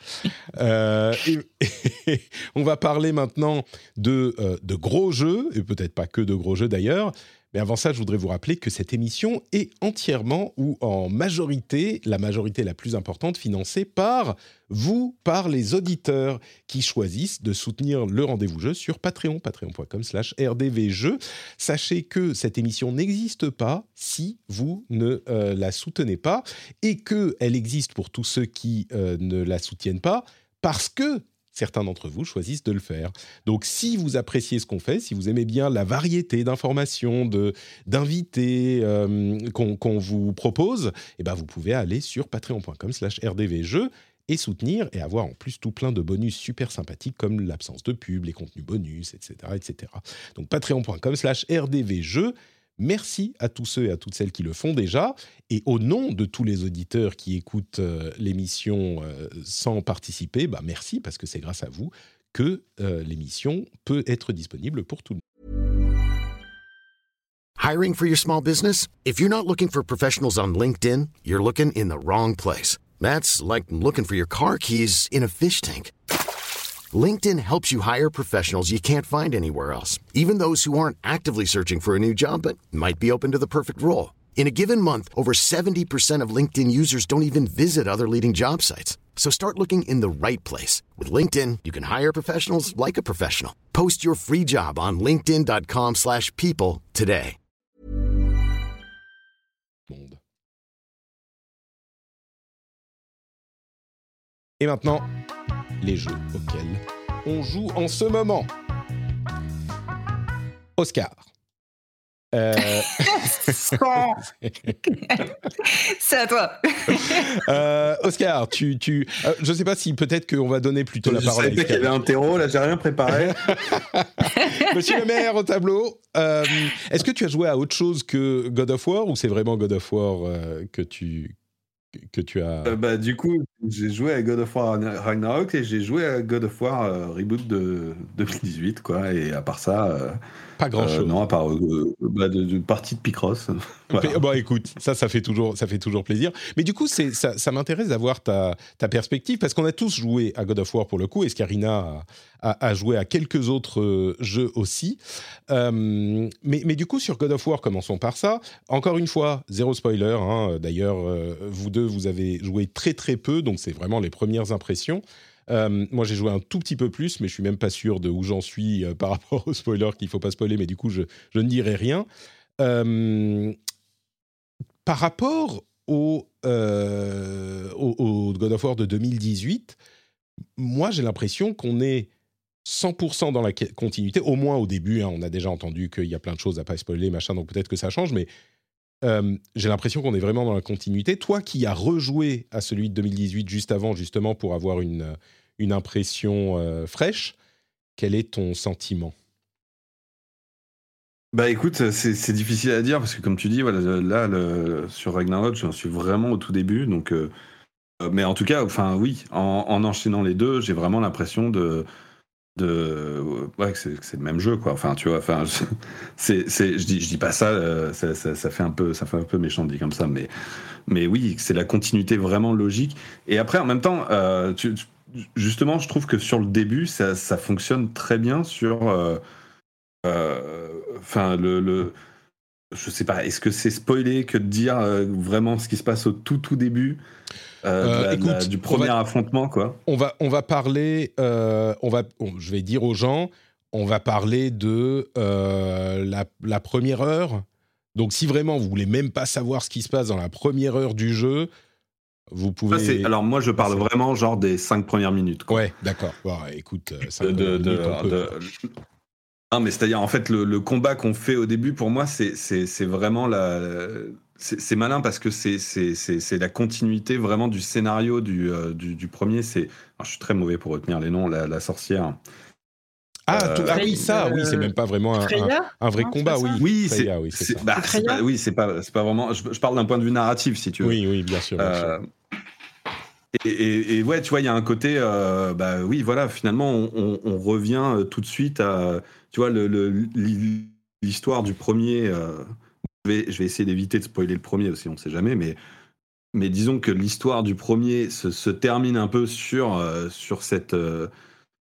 Et on va parler maintenant de gros jeux, et peut-être pas que de gros jeux d'ailleurs, Mais avant ça, je voudrais vous rappeler que cette émission est entièrement ou en majorité, la majorité la plus importante, financée par vous, par les auditeurs qui choisissent de soutenir le Rendez-vous Jeu sur Patreon, patreon.com/rdvjeux. Sachez que cette émission n'existe pas si vous ne la soutenez pas et qu'elle existe pour tous ceux qui ne la soutiennent pas parce que certains d'entre vous choisissent de le faire. Donc, si vous appréciez ce qu'on fait, si vous aimez bien la variété d'informations, d'invités qu'on vous propose, eh ben, vous pouvez aller sur patreon.com/rdvjeux et soutenir et avoir en plus tout plein de bonus super sympathiques comme l'absence de pub, les contenus bonus, etc. etc. Donc, patreon.com/rdvjeux. Merci à tous ceux et à toutes celles qui le font déjà. Et au nom de tous les auditeurs qui écoutent l'émission sans participer, bah merci parce que c'est grâce à vous que l'émission peut être disponible pour tout le monde. Hiring for your small business? If you're not looking for professionals on LinkedIn, you're looking in the wrong place. That's like looking for your car keys in a fish tank. LinkedIn helps you hire professionals you can't find anywhere else, even those who aren't actively searching for a new job but might be open to the perfect role. In a given month, over 70% of LinkedIn users don't even visit other leading job sites. So start looking in the right place. With LinkedIn, you can hire professionals like a professional. Post your free job on linkedin.com/people today. Et maintenant, les jeux auxquels on joue en ce moment. Oscar. C'est à toi. Oscar, je ne sais pas si peut-être qu'on va donner plutôt la parole à Oscar. Je savais qu'il y avait un terreau, là j'ai rien préparé. Monsieur le maire au tableau, est-ce que tu as joué à autre chose que God of War ou c'est vraiment God of War que tu as... Du coup, j'ai joué à God of War Ragnarok et j'ai joué à God of War Reboot de 2018, quoi. Et à part ça... pas grand-chose. Non, à part de partie de Picross. Voilà. Bon, écoute, ça fait toujours plaisir. Mais du coup, ça m'intéresse d'avoir ta perspective, parce qu'on a tous joué à God of War pour le coup, et Scarina a joué à quelques autres jeux aussi. Mais du coup, sur God of War, commençons par ça. Encore une fois, zéro spoiler. Hein. D'ailleurs, vous deux, vous avez joué très très peu, donc c'est vraiment les premières impressions. Moi, j'ai joué un tout petit peu plus, mais je suis même pas sûr de où j'en suis par rapport aux spoilers qu'il faut pas spoiler, mais du coup, je ne dirai rien. Par rapport au God of War de 2018, moi, j'ai l'impression qu'on est 100% dans la continuité, au moins au début. Hein, on a déjà entendu qu'il y a plein de choses à pas spoiler, machin, donc peut-être que ça change, mais j'ai l'impression qu'on est vraiment dans la continuité. Toi qui as rejoué à celui de 2018 juste avant, justement, pour avoir une impression fraîche, quel est ton sentiment ? Bah écoute, c'est difficile à dire, parce que comme tu dis, voilà, là, sur Ragnarok, j'en suis vraiment au tout début, donc... mais en tout cas, enfin oui, en enchaînant les deux, j'ai vraiment l'impression que c'est le même jeu, quoi. Enfin, tu vois, enfin, je dis pas ça, ça fait un peu méchant dit comme ça, mais oui, c'est la continuité vraiment logique. Et après, en même temps, justement, je trouve que sur le début, ça fonctionne très bien sur, enfin, je sais pas, est-ce que c'est spoilé que de dire vraiment ce qui se passe au tout début du premier affrontement, quoi. On va parler, je vais dire aux gens, on va parler de la première heure. Donc, si vraiment vous voulez même pas savoir ce qui se passe dans la première heure du jeu, vous pouvez... Alors moi, je parle vraiment genre des 5 premières minutes, quoi. Ouais, d'accord. Bon, écoute, 5 minutes, on peut... Non, mais c'est-à-dire, en fait, le combat qu'on fait au début, pour moi, c'est vraiment c'est malin, parce que c'est la continuité vraiment du scénario du premier. Alors, je suis très mauvais pour retenir les noms, la sorcière. Oui, ça, oui, c'est même pas vraiment un vrai combat, oui. Oui, Freya, c'est pas vraiment... Je parle d'un point de vue narratif, si tu veux. Oui, bien sûr. Et ouais, tu vois, il y a un côté, oui, voilà, finalement, on revient tout de suite à, tu vois, l'histoire du premier. Je vais essayer d'éviter de spoiler le premier aussi, on ne sait jamais, mais disons que l'histoire du premier se termine un peu sur cette,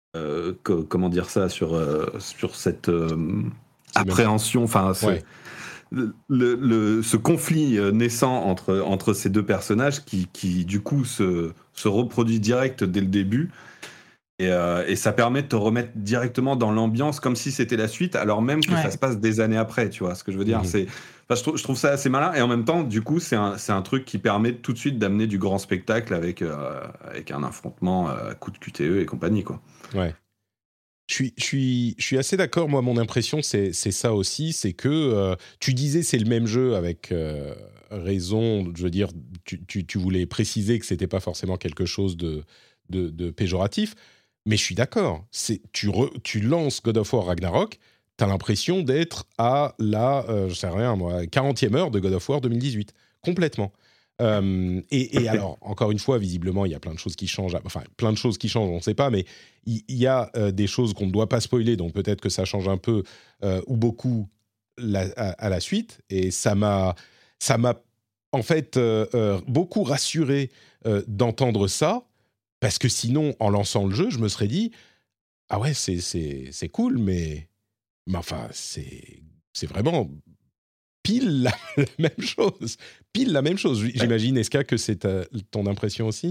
comment dire ça, sur cette appréhension, enfin, ce conflit naissant entre ces deux personnages qui du coup se reproduit direct dès le début. Et ça permet de te remettre directement dans l'ambiance comme si c'était la suite, alors même que ça se passe des années après, tu vois ce que je veux dire. Je trouve ça assez malin, et en même temps, du coup, c'est un truc qui permet tout de suite d'amener du grand spectacle avec un affrontement à coup de QTE et compagnie, quoi. Ouais. Je suis assez d'accord. Moi, mon impression, c'est ça aussi. C'est que tu disais c'est le même jeu avec raison. Je veux dire, tu voulais préciser que c'était pas forcément quelque chose de péjoratif. Mais je suis d'accord. Tu lances God of War Ragnarok, t'as l'impression d'être à la, je sais rien moi, 40e heure de God of War 2018. Complètement. Et alors, encore une fois, visiblement, il y a plein de choses qui changent. Enfin, plein de choses qui changent, on ne sait pas, mais il y a des choses qu'on ne doit pas spoiler, donc peut-être que ça change un peu ou beaucoup à la suite. Et ça m'a en fait beaucoup rassuré d'entendre ça, parce que sinon, en lançant le jeu, je me serais dit « Ah ouais, c'est cool, mais enfin, c'est vraiment... » pile la même chose. Pile la même chose. J'imagine, Eska, que c'est ton impression aussi ?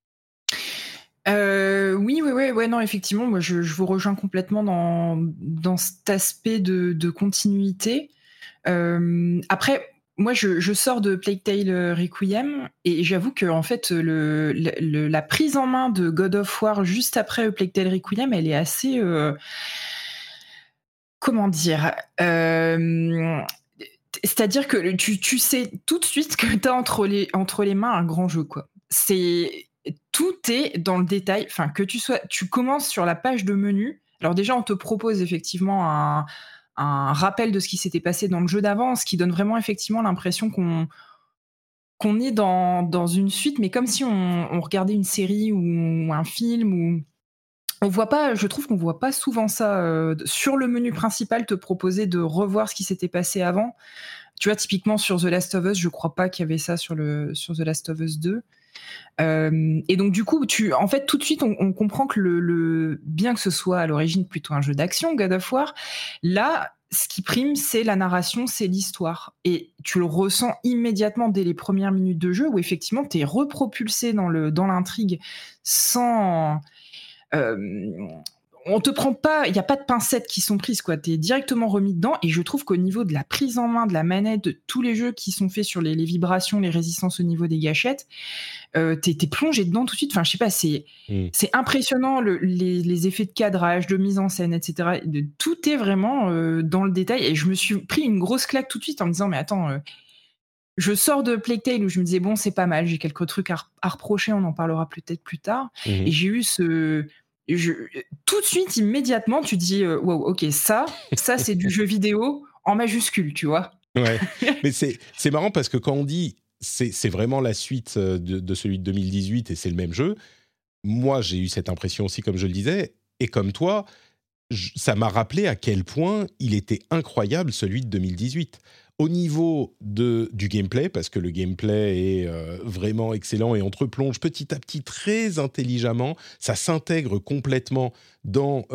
Oui, non, effectivement, moi je vous rejoins complètement dans cet aspect de continuité. Après, moi je sors de Plague Tale Requiem et j'avoue que en fait la prise en main de God of War juste après Plague Tale Requiem, elle est assez comment dire, c'est-à-dire que tu sais tout de suite que tu as entre les mains un grand jeu, quoi. Tout est dans le détail. Enfin, tu commences sur la page de menu. Alors déjà, on te propose effectivement un rappel de ce qui s'était passé dans le jeu d'avant, ce qui donne vraiment effectivement l'impression qu'on est dans une suite, mais comme si on regardait une série ou un film ou... Je trouve qu'on voit pas souvent ça sur le menu principal, te proposer de revoir ce qui s'était passé avant. Tu vois, typiquement sur The Last of Us, je crois pas qu'il y avait ça sur The Last of Us 2. Et donc du coup, en fait, tout de suite, on comprend que bien que ce soit à l'origine plutôt un jeu d'action, God of War, là, ce qui prime, c'est la narration, c'est l'histoire. Et tu le ressens immédiatement dès les premières minutes de jeu, où effectivement, t'es repropulsé dans l'intrigue sans... on te prend pas, il y a pas de pincettes qui sont prises, quoi. T'es directement remis dedans, et je trouve qu'au niveau de la prise en main de la manette, de tous les jeux qui sont faits sur les vibrations, les résistances au niveau des gâchettes, t'es plongé dedans tout de suite. Enfin, je sais pas, c'est impressionnant, les effets de cadrage, de mise en scène, etc. Tout est vraiment dans le détail, et je me suis pris une grosse claque tout de suite en me disant mais attends, je sors de Plague Tale où je me disais bon, c'est pas mal, j'ai quelques trucs à reprocher, on en parlera peut-être plus tard. Et j'ai eu tout de suite, immédiatement, tu dis wow, ok, ça c'est du jeu vidéo en majuscule, tu vois. Ouais, mais c'est marrant parce que quand on dit c'est vraiment la suite de celui de 2018 et c'est le même jeu, moi j'ai eu cette impression aussi, comme je le disais, et comme toi, ça m'a rappelé à quel point il était incroyable celui de 2018. Au niveau du gameplay, parce que le gameplay est vraiment excellent et on te replonge petit à petit très intelligemment, ça s'intègre complètement dans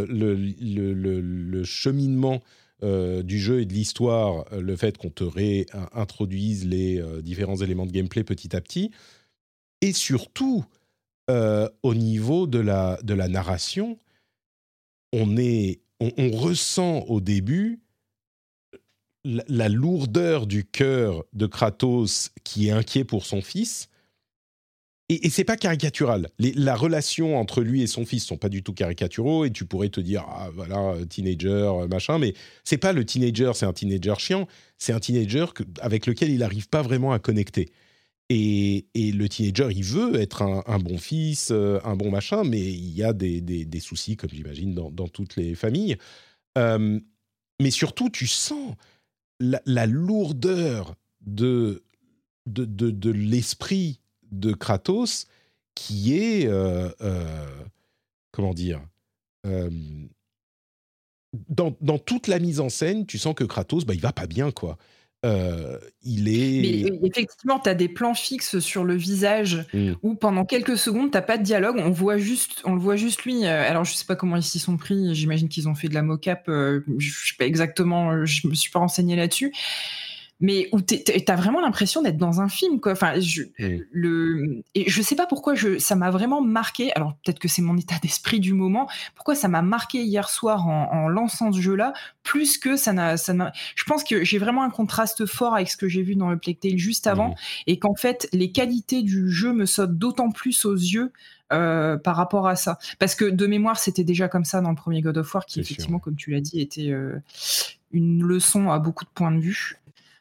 le cheminement du jeu et de l'histoire, le fait qu'on te réintroduise les différents éléments de gameplay petit à petit, et surtout au niveau de la narration, on ressent au début la lourdeur du cœur de Kratos qui est inquiet pour son fils. Et c'est pas caricatural. La relation entre lui et son fils sont pas du tout caricaturaux, et tu pourrais te dire ah voilà, teenager machin, mais c'est pas le teenager, c'est un teenager chiant, c'est un teenager avec lequel il arrive pas vraiment à connecter. Et le teenager, il veut être un bon fils, un bon machin, mais il y a des soucis, comme j'imagine dans toutes les familles. Mais surtout, tu sens la lourdeur de l'esprit de Kratos, qui est comment dire, dans toute la mise en scène, tu sens que Kratos, il va pas bien, quoi. il Mais est... effectivement, tu as des plans fixes sur le visage où pendant quelques secondes, t'as pas de dialogue, on le voit juste lui. Alors, je sais pas comment ils s'y sont pris, j'imagine qu'ils ont fait de la mocap, je sais pas exactement, je me suis pas renseignée là-dessus. Mais où t'as vraiment l'impression d'être dans un film, quoi. Enfin, et je sais pas pourquoi ça m'a vraiment marqué. Alors peut-être que c'est mon état d'esprit du moment. Pourquoi ça m'a marqué hier soir en lançant ce jeu-là, plus que ça n'a. Je pense que j'ai vraiment un contraste fort avec ce que j'ai vu dans le Plague Tale juste avant, et qu'en fait les qualités du jeu me sautent d'autant plus aux yeux. Par rapport à ça, parce que de mémoire c'était déjà comme ça dans le premier God of War, qui effectivement, comme tu l'as dit, était une leçon à beaucoup de points de vue.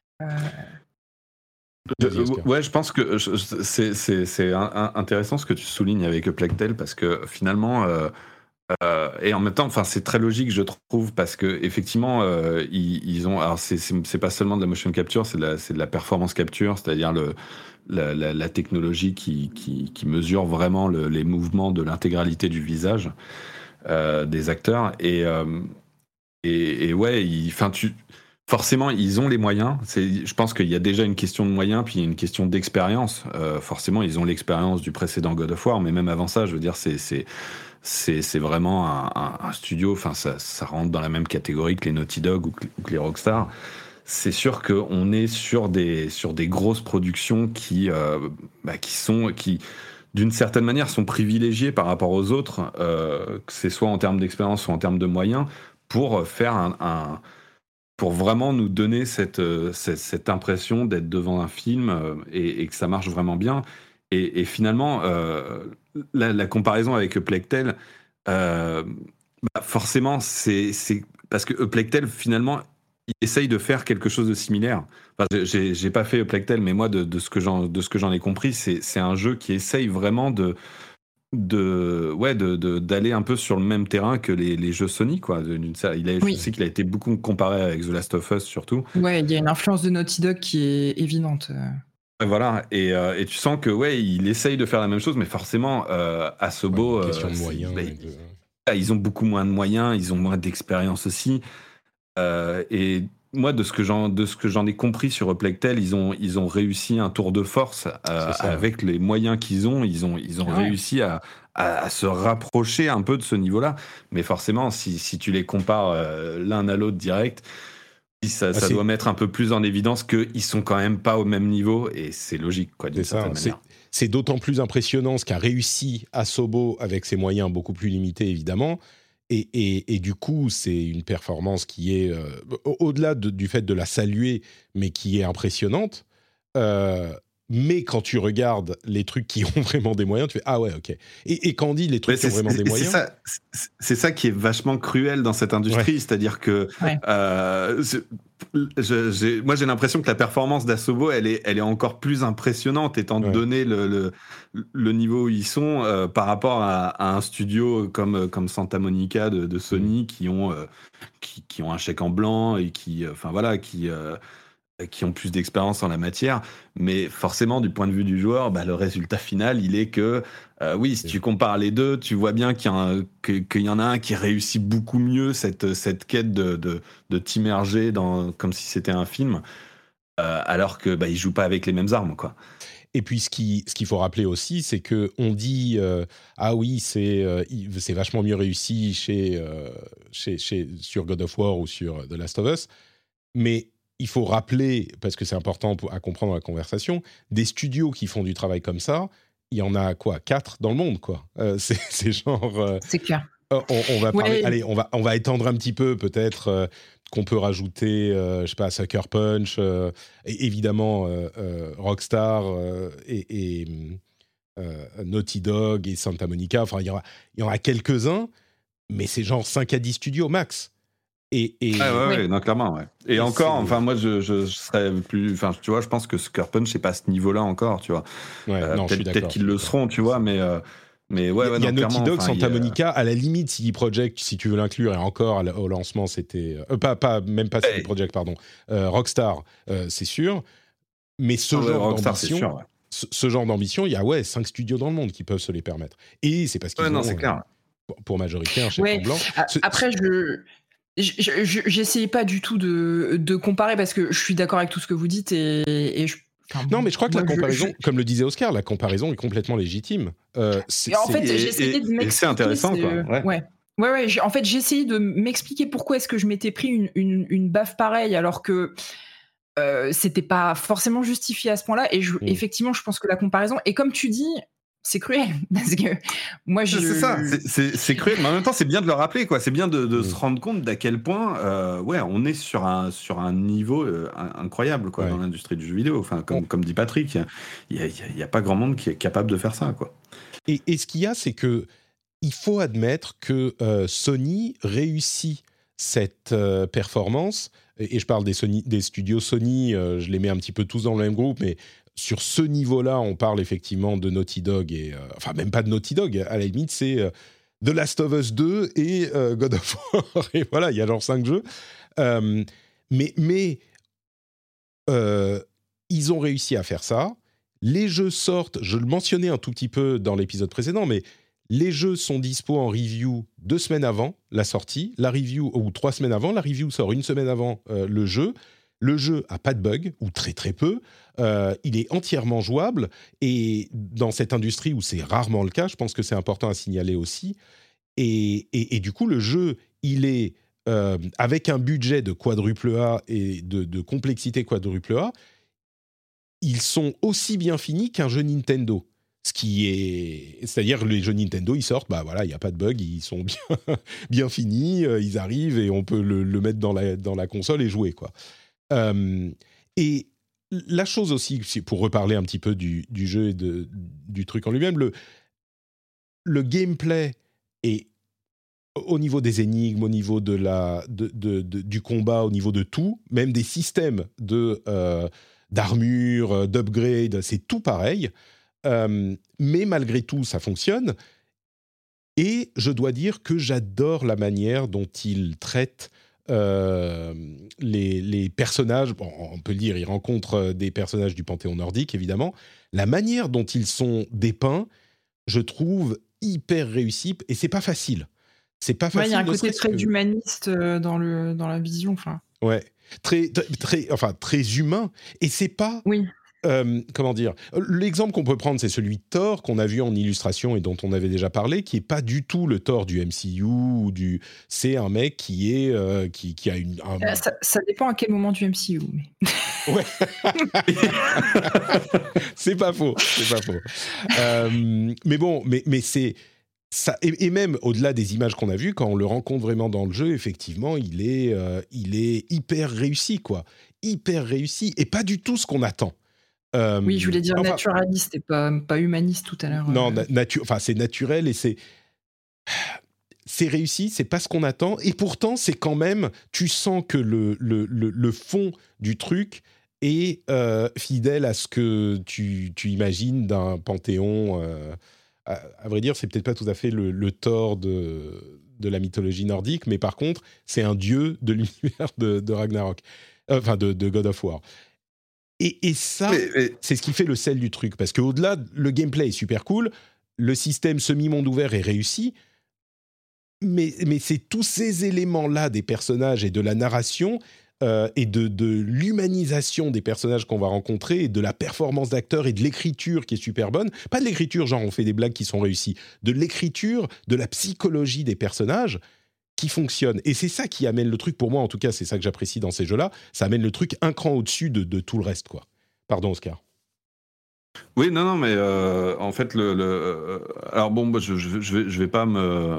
Ouais, je pense que c'est intéressant ce que tu soulignes avec Plague Tale, parce que finalement, et en même temps, enfin, c'est très logique, je trouve, parce que effectivement, ils ont. Alors, c'est pas seulement de la motion capture, c'est de la performance capture, c'est-à-dire la technologie qui mesure vraiment les mouvements de l'intégralité du visage des acteurs. Et ouais, forcément, ils ont les moyens. Je pense qu'il y a déjà une question de moyens, puis une question d'expérience. Forcément, ils ont l'expérience du précédent God of War, mais même avant ça, je veux dire, c'est vraiment un studio. Enfin, ça rentre dans la même catégorie que les Naughty Dog ou que les Rockstar. C'est sûr qu'on est sur des grosses productions qui d'une certaine manière, sont privilégiées par rapport aux autres, que ce soit en termes d'expérience, soit en termes de moyens, pour faire pour vraiment nous donner cette impression d'être devant un film et que ça marche vraiment bien. Et finalement, la comparaison avec Plague Tale, forcément, c'est parce que Plague Tale, finalement, il essaye de faire quelque chose de similaire. Enfin, j'ai pas fait Plague Tale, mais moi, de ce que j'en ai compris, c'est un jeu qui essaye vraiment d'aller un peu sur le même terrain que les jeux Sony, quoi. Je sais qu'il a été beaucoup comparé avec The Last of Us, surtout. Ouais, il y a une influence de Naughty Dog qui est évidente. Voilà, et tu sens que il essaye de faire la même chose, mais forcément, Asobo, question de moyens. Ils ont beaucoup moins de moyens, ils ont moins d'expérience aussi. Et moi, de ce que j'en ai compris sur Plague Tale, ils ont réussi un tour de force avec les moyens qu'ils ont. Ils ont réussi à se rapprocher un peu de ce niveau-là. Mais forcément, si tu les compares l'un à l'autre direct, ça doit mettre un peu plus en évidence qu'ils sont quand même pas au même niveau, et c'est logique, quoi, d'une certaine manière. C'est d'autant plus impressionnant ce qu'a réussi Asobo avec ses moyens beaucoup plus limités, évidemment. Et du coup, c'est une performance qui est, au-delà du fait de la saluer, mais qui est impressionnante. Mais quand tu regardes les trucs qui ont vraiment des moyens, tu fais « Ah ouais, ok ». Et quand on dit les trucs qui ont vraiment des moyens… C'est ça qui est vachement cruel dans cette industrie, c'est-à-dire que… moi, j'ai l'impression que la performance d'Asobo, elle est encore plus impressionnante, étant donné le niveau où ils sont, par rapport à un studio comme Santa Monica de Sony, qui ont un chèque en blanc et qui ont plus d'expérience en la matière. Mais forcément, du point de vue du joueur, le résultat final, il est que, si tu compares les deux, tu vois bien qu'il y en a un qui réussit beaucoup mieux cette quête de t'immerger comme si c'était un film, alors que il joue pas avec les mêmes armes, quoi. Et puis, ce qu'il faut rappeler aussi, c'est qu'on dit ah oui, c'est vachement mieux réussi sur God of War ou sur The Last of Us, mais il faut rappeler, parce que c'est important à comprendre la conversation, des studios qui font du travail comme ça, il y en a 4 dans le monde, quoi. C'est genre… c'est clair. On va parler… Allez, on va étendre un petit peu, peut-être qu'on peut rajouter, je sais pas, Sucker Punch, et évidemment Rockstar et Naughty Dog et Santa Monica. Enfin, il y en a quelques-uns, mais c'est genre 5 à 10 studios max. Non, clairement, ouais. Et encore, enfin, moi, je serais plus… Enfin, tu vois, je pense que Sucker Punch, c'est pas à ce niveau-là encore, tu vois. Peut-être qu'ils le seront, tu vois, mais il y a Naughty Dog, Santa Monica, à la limite, CD Projekt, si tu veux l'inclure, et encore au lancement, c'était… même pas CD Projekt, pardon. Rockstar, c'est sûr. Mais ce genre d'ambition, il y a 5 studios dans le monde qui peuvent se les permettre. Et c'est parce qu'ils ont, c'est clair. pour majorité, un chèque en blanc. Après, J'essayais pas du tout de comparer parce que je suis d'accord avec tout ce que vous dites et non, mais je crois que la comparaison, comme le disait Oscar, la comparaison est complètement légitime. En fait, j'essayais de m'expliquer. C'est intéressant, quoi. Ouais. En fait, j'ai essayé de m'expliquer pourquoi est-ce que je m'étais pris une baffe pareille alors que c'était pas forcément justifié à ce point-là. Et effectivement, je pense que la comparaison, et comme tu dis, c'est cruel parce que moi c'est ça, c'est cruel, mais en même temps c'est bien de le rappeler, quoi. C'est bien de se rendre compte d'à quel point on est sur un niveau incroyable, quoi, dans l'industrie du jeu vidéo. Enfin, comme dit Patrick, il y a pas grand monde qui est capable de faire ça, quoi. Et ce qu'il y a, c'est que il faut admettre que Sony réussit cette performance, et je parle des studios Sony, je les mets un petit peu tous dans le même groupe, mais sur ce niveau-là, on parle effectivement de Naughty Dog, enfin même pas de Naughty Dog, à la limite c'est The Last of Us 2 et God of War, et voilà, il y a genre 5 jeux. Mais ils ont réussi à faire ça. Les jeux sortent, je le mentionnais un tout petit peu dans l'épisode précédent, mais les jeux sont dispo en review 2 semaines avant la sortie, la review, ou 3 semaines avant, la review sort 1 semaine avant le jeu. Le jeu a pas de bug, ou très très peu. Il est entièrement jouable, et dans cette industrie où c'est rarement le cas, je pense que c'est important à signaler aussi. Et du coup, le jeu, il est avec un budget de quadruple A et de complexité quadruple A, ils sont aussi bien finis qu'un jeu Nintendo. C'est-à-dire les jeux Nintendo, ils sortent, bah voilà, il y a pas de bug, ils sont bien finis, ils arrivent et on peut le mettre dans la console et jouer, quoi. Et la chose aussi, pour reparler un petit peu du jeu et du truc en lui-même, le gameplay est au niveau des énigmes, au niveau du combat, au niveau de tout, même des systèmes d'armure, d'upgrade, c'est tout pareil. Mais malgré tout, ça fonctionne. Et je dois dire que j'adore la manière dont il traite les personnages. Bon, on peut le dire, il rencontre des personnages du panthéon nordique, évidemment. La manière dont ils sont dépeints, je trouve hyper réussie. Et c'est pas facile. C'est pas facile. Il y a un côté très humaniste dans la vision. Enfin. Ouais, très humain. Et c'est pas. Oui. Comment dire ? L'exemple qu'on peut prendre, c'est celui de Thor, qu'on a vu en illustration et dont on avait déjà parlé, qui n'est pas du tout le Thor du MCU. C'est un mec qui a Ça dépend à quel moment du MCU. Mais... Ouais. C'est pas faux. Mais bon, mais c'est... Ça, et même au-delà des images qu'on a vues, quand on le rencontre vraiment dans le jeu, effectivement, il est hyper réussi, quoi. Hyper réussi, et pas du tout ce qu'on attend. Oui, je voulais dire naturaliste et pas humaniste tout à l'heure. Non, c'est naturel et c'est réussi, c'est pas ce qu'on attend. Et pourtant, c'est quand même, tu sens que le fond du truc est fidèle à ce que tu imagines d'un panthéon. À vrai dire, c'est peut-être pas tout à fait le Thor de la mythologie nordique, mais par contre, c'est un dieu de l'univers de Ragnarok, de God of War. Et ça, c'est ce qui fait le sel du truc. Parce qu'au-delà, le gameplay est super cool, le système semi-monde ouvert est réussi, mais c'est tous ces éléments-là des personnages et de la narration et de l'humanisation des personnages qu'on va rencontrer et de la performance d'acteurs et de l'écriture qui est super bonne. Pas de l'écriture, genre on fait des blagues qui sont réussies. De l'écriture, de la psychologie des personnages qui fonctionne. Et c'est ça qui amène le truc, pour moi en tout cas, c'est ça que j'apprécie dans ces jeux-là, ça amène le truc un cran au-dessus de tout le reste, quoi. Pardon, Oscar. Oui, non, mais en fait, alors bon, moi, je vais pas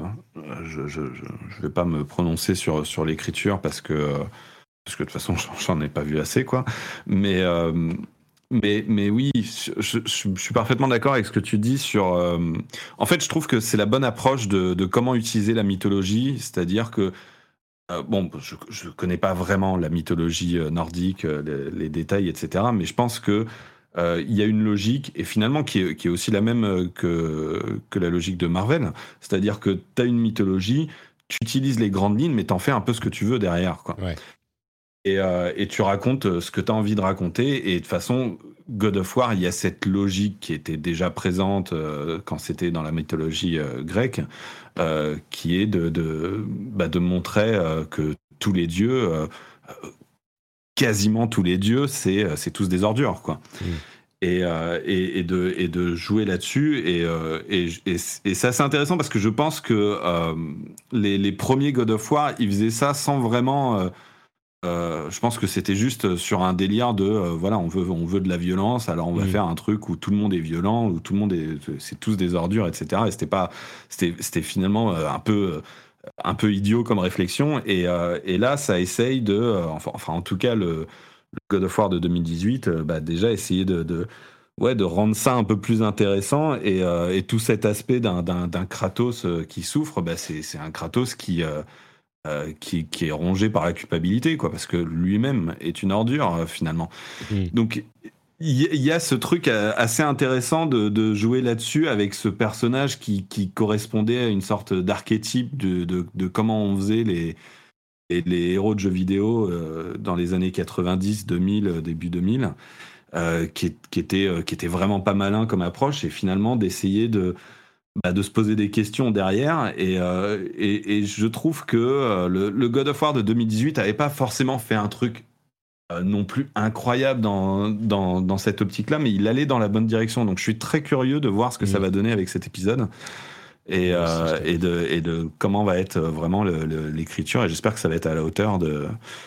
me prononcer sur l'écriture parce que de toute façon, j'en ai pas vu assez, quoi. Mais oui, je suis parfaitement d'accord avec ce que tu dis sur... En fait, je trouve que c'est la bonne approche de comment utiliser la mythologie, c'est-à-dire que je connais pas vraiment la mythologie nordique, les détails, etc., mais je pense que il y a une logique, et finalement qui est aussi la même que la logique de Marvel, c'est-à-dire que tu as une mythologie, tu utilises les grandes lignes, mais t'en fais un peu ce que tu veux derrière, quoi. Ouais. Et tu racontes ce que tu as envie de raconter. Et de toute façon, God of War, il y a cette logique qui était déjà présente quand c'était dans la mythologie grecque, qui est de montrer que tous les dieux, quasiment tous les dieux, c'est tous des ordures, quoi. Et de jouer là-dessus. Et ça, c'est intéressant parce que je pense que les premiers God of War, ils faisaient ça sans vraiment... je pense que c'était juste sur un délire de voilà, on veut de la violence, alors on va faire un truc où tout le monde est violent, où tout le monde c'est tous des ordures, etc. Et c'était finalement un peu idiot comme réflexion. Et là, ça essaye de, enfin en tout cas le God of War de 2018, déjà essayer de rendre ça un peu plus intéressant, et tout cet aspect d'un Kratos qui souffre, c'est un Kratos qui est rongé par la culpabilité, quoi, parce que lui-même est une ordure finalement. Donc il y a ce truc assez intéressant de jouer là-dessus avec ce personnage qui correspondait à une sorte d'archétype de comment on faisait les héros de jeux vidéo dans les années 90, 2000, début 2000, qui était vraiment pas malin comme approche, et finalement d'essayer de se poser des questions derrière. Et je trouve que le God of War de 2018 n'avait pas forcément fait un truc non plus incroyable dans cette optique-là, mais il allait dans la bonne direction. Donc je suis très curieux de voir ce que ça va donner avec cet épisode, et de comment va être vraiment l'écriture, et j'espère que ça va être à la hauteur de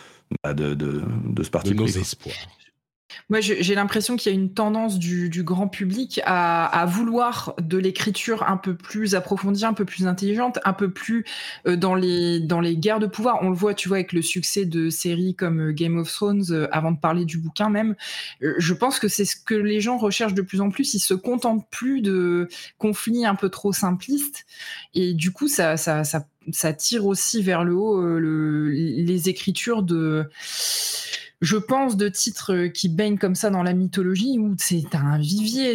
ce parti pris. De nos espoirs. Moi, j'ai l'impression qu'il y a une tendance du grand public à vouloir de l'écriture un peu plus approfondie, un peu plus intelligente, un peu plus dans les guerres de pouvoir. On le voit, tu vois, avec le succès de séries comme Game of Thrones, avant de parler du bouquin même. Je pense que c'est ce que les gens recherchent de plus en plus. Ils se contentent plus de conflits un peu trop simplistes. Et du coup, ça tire aussi vers le haut les écritures je pense, de titres qui baignent comme ça dans la mythologie, où c'est un vivier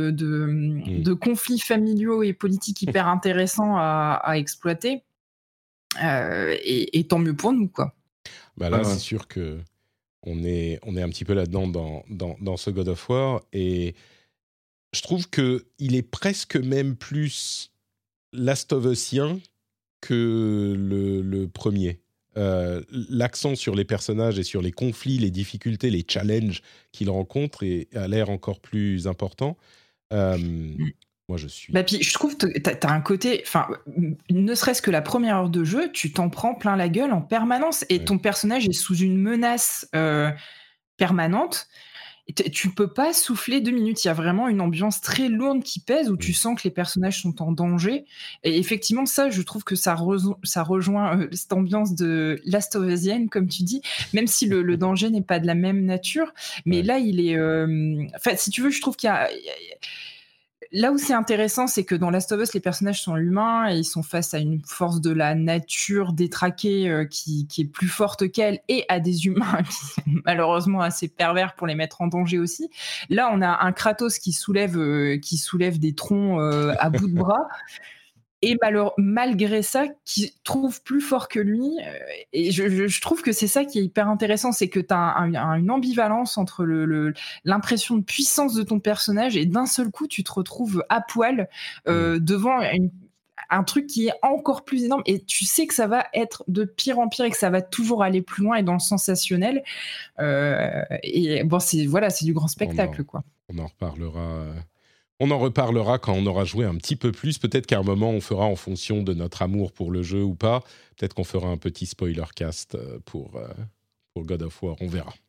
de conflits familiaux et politiques hyper intéressants à exploiter. Et tant mieux pour nous, quoi. Là, c'est sûr que on est un petit peu là-dedans dans ce God of War, et je trouve qu'il est presque même plus Last of Usien que le premier. L'accent sur les personnages et sur les conflits, les difficultés, les challenges qu'ils rencontrent a l'air encore plus important. Moi, je suis... Puis je trouve que t'as un côté... Enfin, ne serait-ce que la première heure de jeu, tu t'en prends plein la gueule en permanence, et ton personnage est sous une menace permanente. Tu peux pas souffler 2 minutes. Il y a vraiment une ambiance très lourde qui pèse, où tu sens que les personnages sont en danger. Et effectivement, ça, je trouve que ça rejoint cette ambiance de Last of Us, comme tu dis, même si le danger n'est pas de la même nature. Mais là, il est... Enfin, si tu veux, je trouve qu'il y a... Là où c'est intéressant, c'est que dans Last of Us, les personnages sont humains et ils sont face à une force de la nature détraquée qui est plus forte qu'elle, et à des humains qui sont malheureusement assez pervers pour les mettre en danger aussi. Là, on a un Kratos qui soulève des troncs à bout de bras. Et malgré ça, qui trouve plus fort que lui. Et je trouve que c'est ça qui est hyper intéressant, c'est que tu as une ambivalence entre l'impression de puissance de ton personnage, et d'un seul coup, tu te retrouves à poil devant un truc qui est encore plus énorme, et tu sais que ça va être de pire en pire, et que ça va toujours aller plus loin et dans le sensationnel. Et bon, c'est du grand spectacle, quoi. On en reparlera... On en reparlera quand on aura joué un petit peu plus. Peut-être qu'à un moment, on fera en fonction de notre amour pour le jeu ou pas. Peut-être qu'on fera un petit spoiler cast pour God of War. On verra.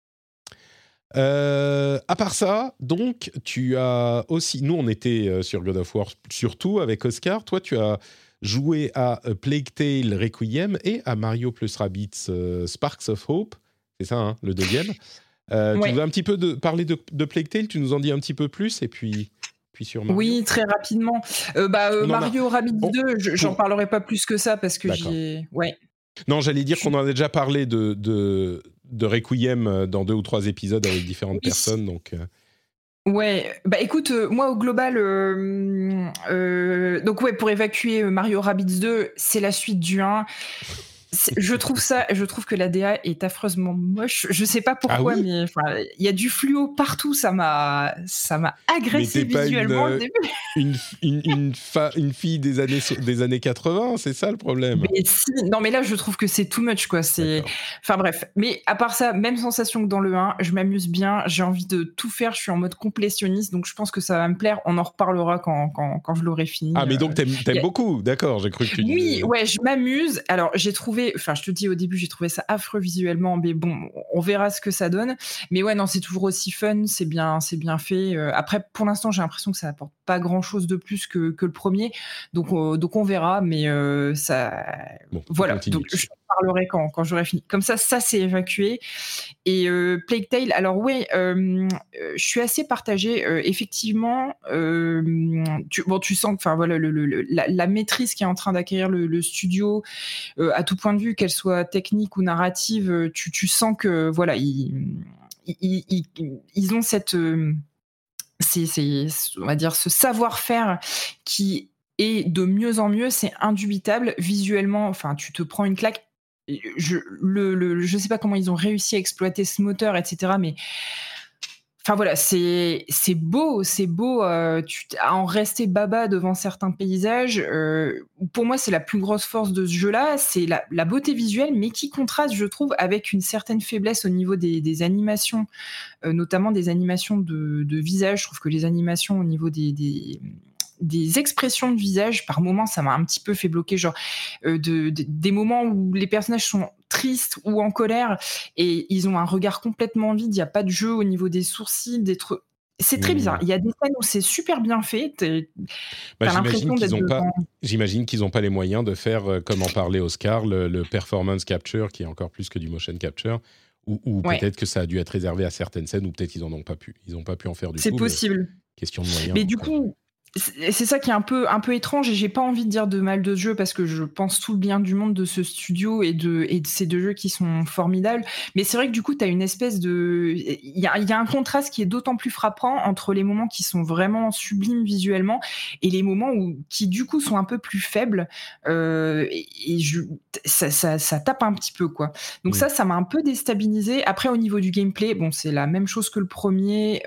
À part ça, donc, tu as aussi... Nous, on était sur God of War surtout avec Oscar. Toi, tu as joué à Plague Tale Requiem et à Mario + Rabbids Sparks of Hope. C'est ça, hein, le deuxième. Tu nous as un petit peu parlé de Plague Tale, tu nous en dis un petit peu plus, et puis sur Mario. Oui, très rapidement. Mario Rabbids 2, j'en parlerai pas plus que ça, parce que Non, j'allais dire qu'on en a déjà parlé de Requiem dans 2 ou 3 épisodes avec différentes personnes, donc... Ouais, écoute, moi au global, donc pour évacuer Mario Rabbids 2, c'est la suite du 1. Je trouve que la DA est affreusement moche. Je sais pas pourquoi, mais il y a du fluo partout. Ça m'a agressé visuellement au début. Une fille des années 80, c'est ça le problème. Non, mais là, je trouve que c'est too much, quoi. Enfin bref. Mais à part ça, même sensation que dans le 1, je m'amuse bien. J'ai envie de tout faire. Je suis en mode complétionniste, donc je pense que ça va me plaire. On en reparlera quand je l'aurai fini. Ah, mais donc t'aimes beaucoup, d'accord. J'ai cru que tu disais. Oui, ouais, je m'amuse. Alors, j'ai trouvé. Enfin, je te dis au début, j'ai trouvé ça affreux visuellement, mais bon, on verra ce que ça donne. Mais ouais, non, c'est toujours aussi fun, c'est bien fait. Après, pour l'instant, j'ai l'impression que ça apporte pas grand-chose de plus que le premier, donc on verra. Mais ça, voilà. Donc je parlerai quand j'aurai fini. Comme ça c'est évacué. Et Plague Tale, alors ouais, je suis assez partagée. Effectivement, tu sens que, enfin voilà, la maîtrise qui est en train d'acquérir le studio, à tout point de vue, qu'elle soit technique ou narrative, tu sens que voilà, ils ont cette, on va dire, ce savoir-faire qui est de mieux en mieux. C'est indubitable visuellement. Enfin, tu te prends une claque. Je sais pas comment ils ont réussi à exploiter ce moteur, etc. Mais enfin voilà, c'est beau, à en rester baba devant certains paysages. Pour moi, c'est la plus grosse force de ce jeu-là, c'est la beauté visuelle, mais qui contraste, je trouve, avec une certaine faiblesse au niveau des animations, notamment des animations de visage. Je trouve que les animations au niveau des expressions de visage, par moments, ça m'a un petit peu fait bloquer, genre des moments où les personnages sont tristes ou en colère et ils ont un regard complètement vide, il n'y a pas de jeu au niveau des sourcils, c'est très bizarre. Il y a des scènes où c'est super bien fait, t'as l'impression d'être J'imagine qu'ils n'ont pas les moyens de faire, comme en parlait Oscar, le performance capture, qui est encore plus que du motion capture, ou peut-être que ça a dû être réservé à certaines scènes, ou peut-être qu'ils n'en ont pas pu. Ils n'ont pas pu en faire du tout. C'est possible. Question de moyens. Mais du coup, c'est ça qui est un peu étrange, et j'ai pas envie de dire de mal de ce jeu parce que je pense tout le bien du monde de ce studio et de ces deux jeux qui sont formidables. Mais c'est vrai que du coup, t'as une espèce de, il y a un contraste qui est d'autant plus frappant entre les moments qui sont vraiment sublimes visuellement et les moments qui du coup sont un peu plus faibles. Ça tape un petit peu, quoi. Donc ça m'a un peu déstabilisé. Après, au niveau du gameplay, bon, c'est la même chose que le premier.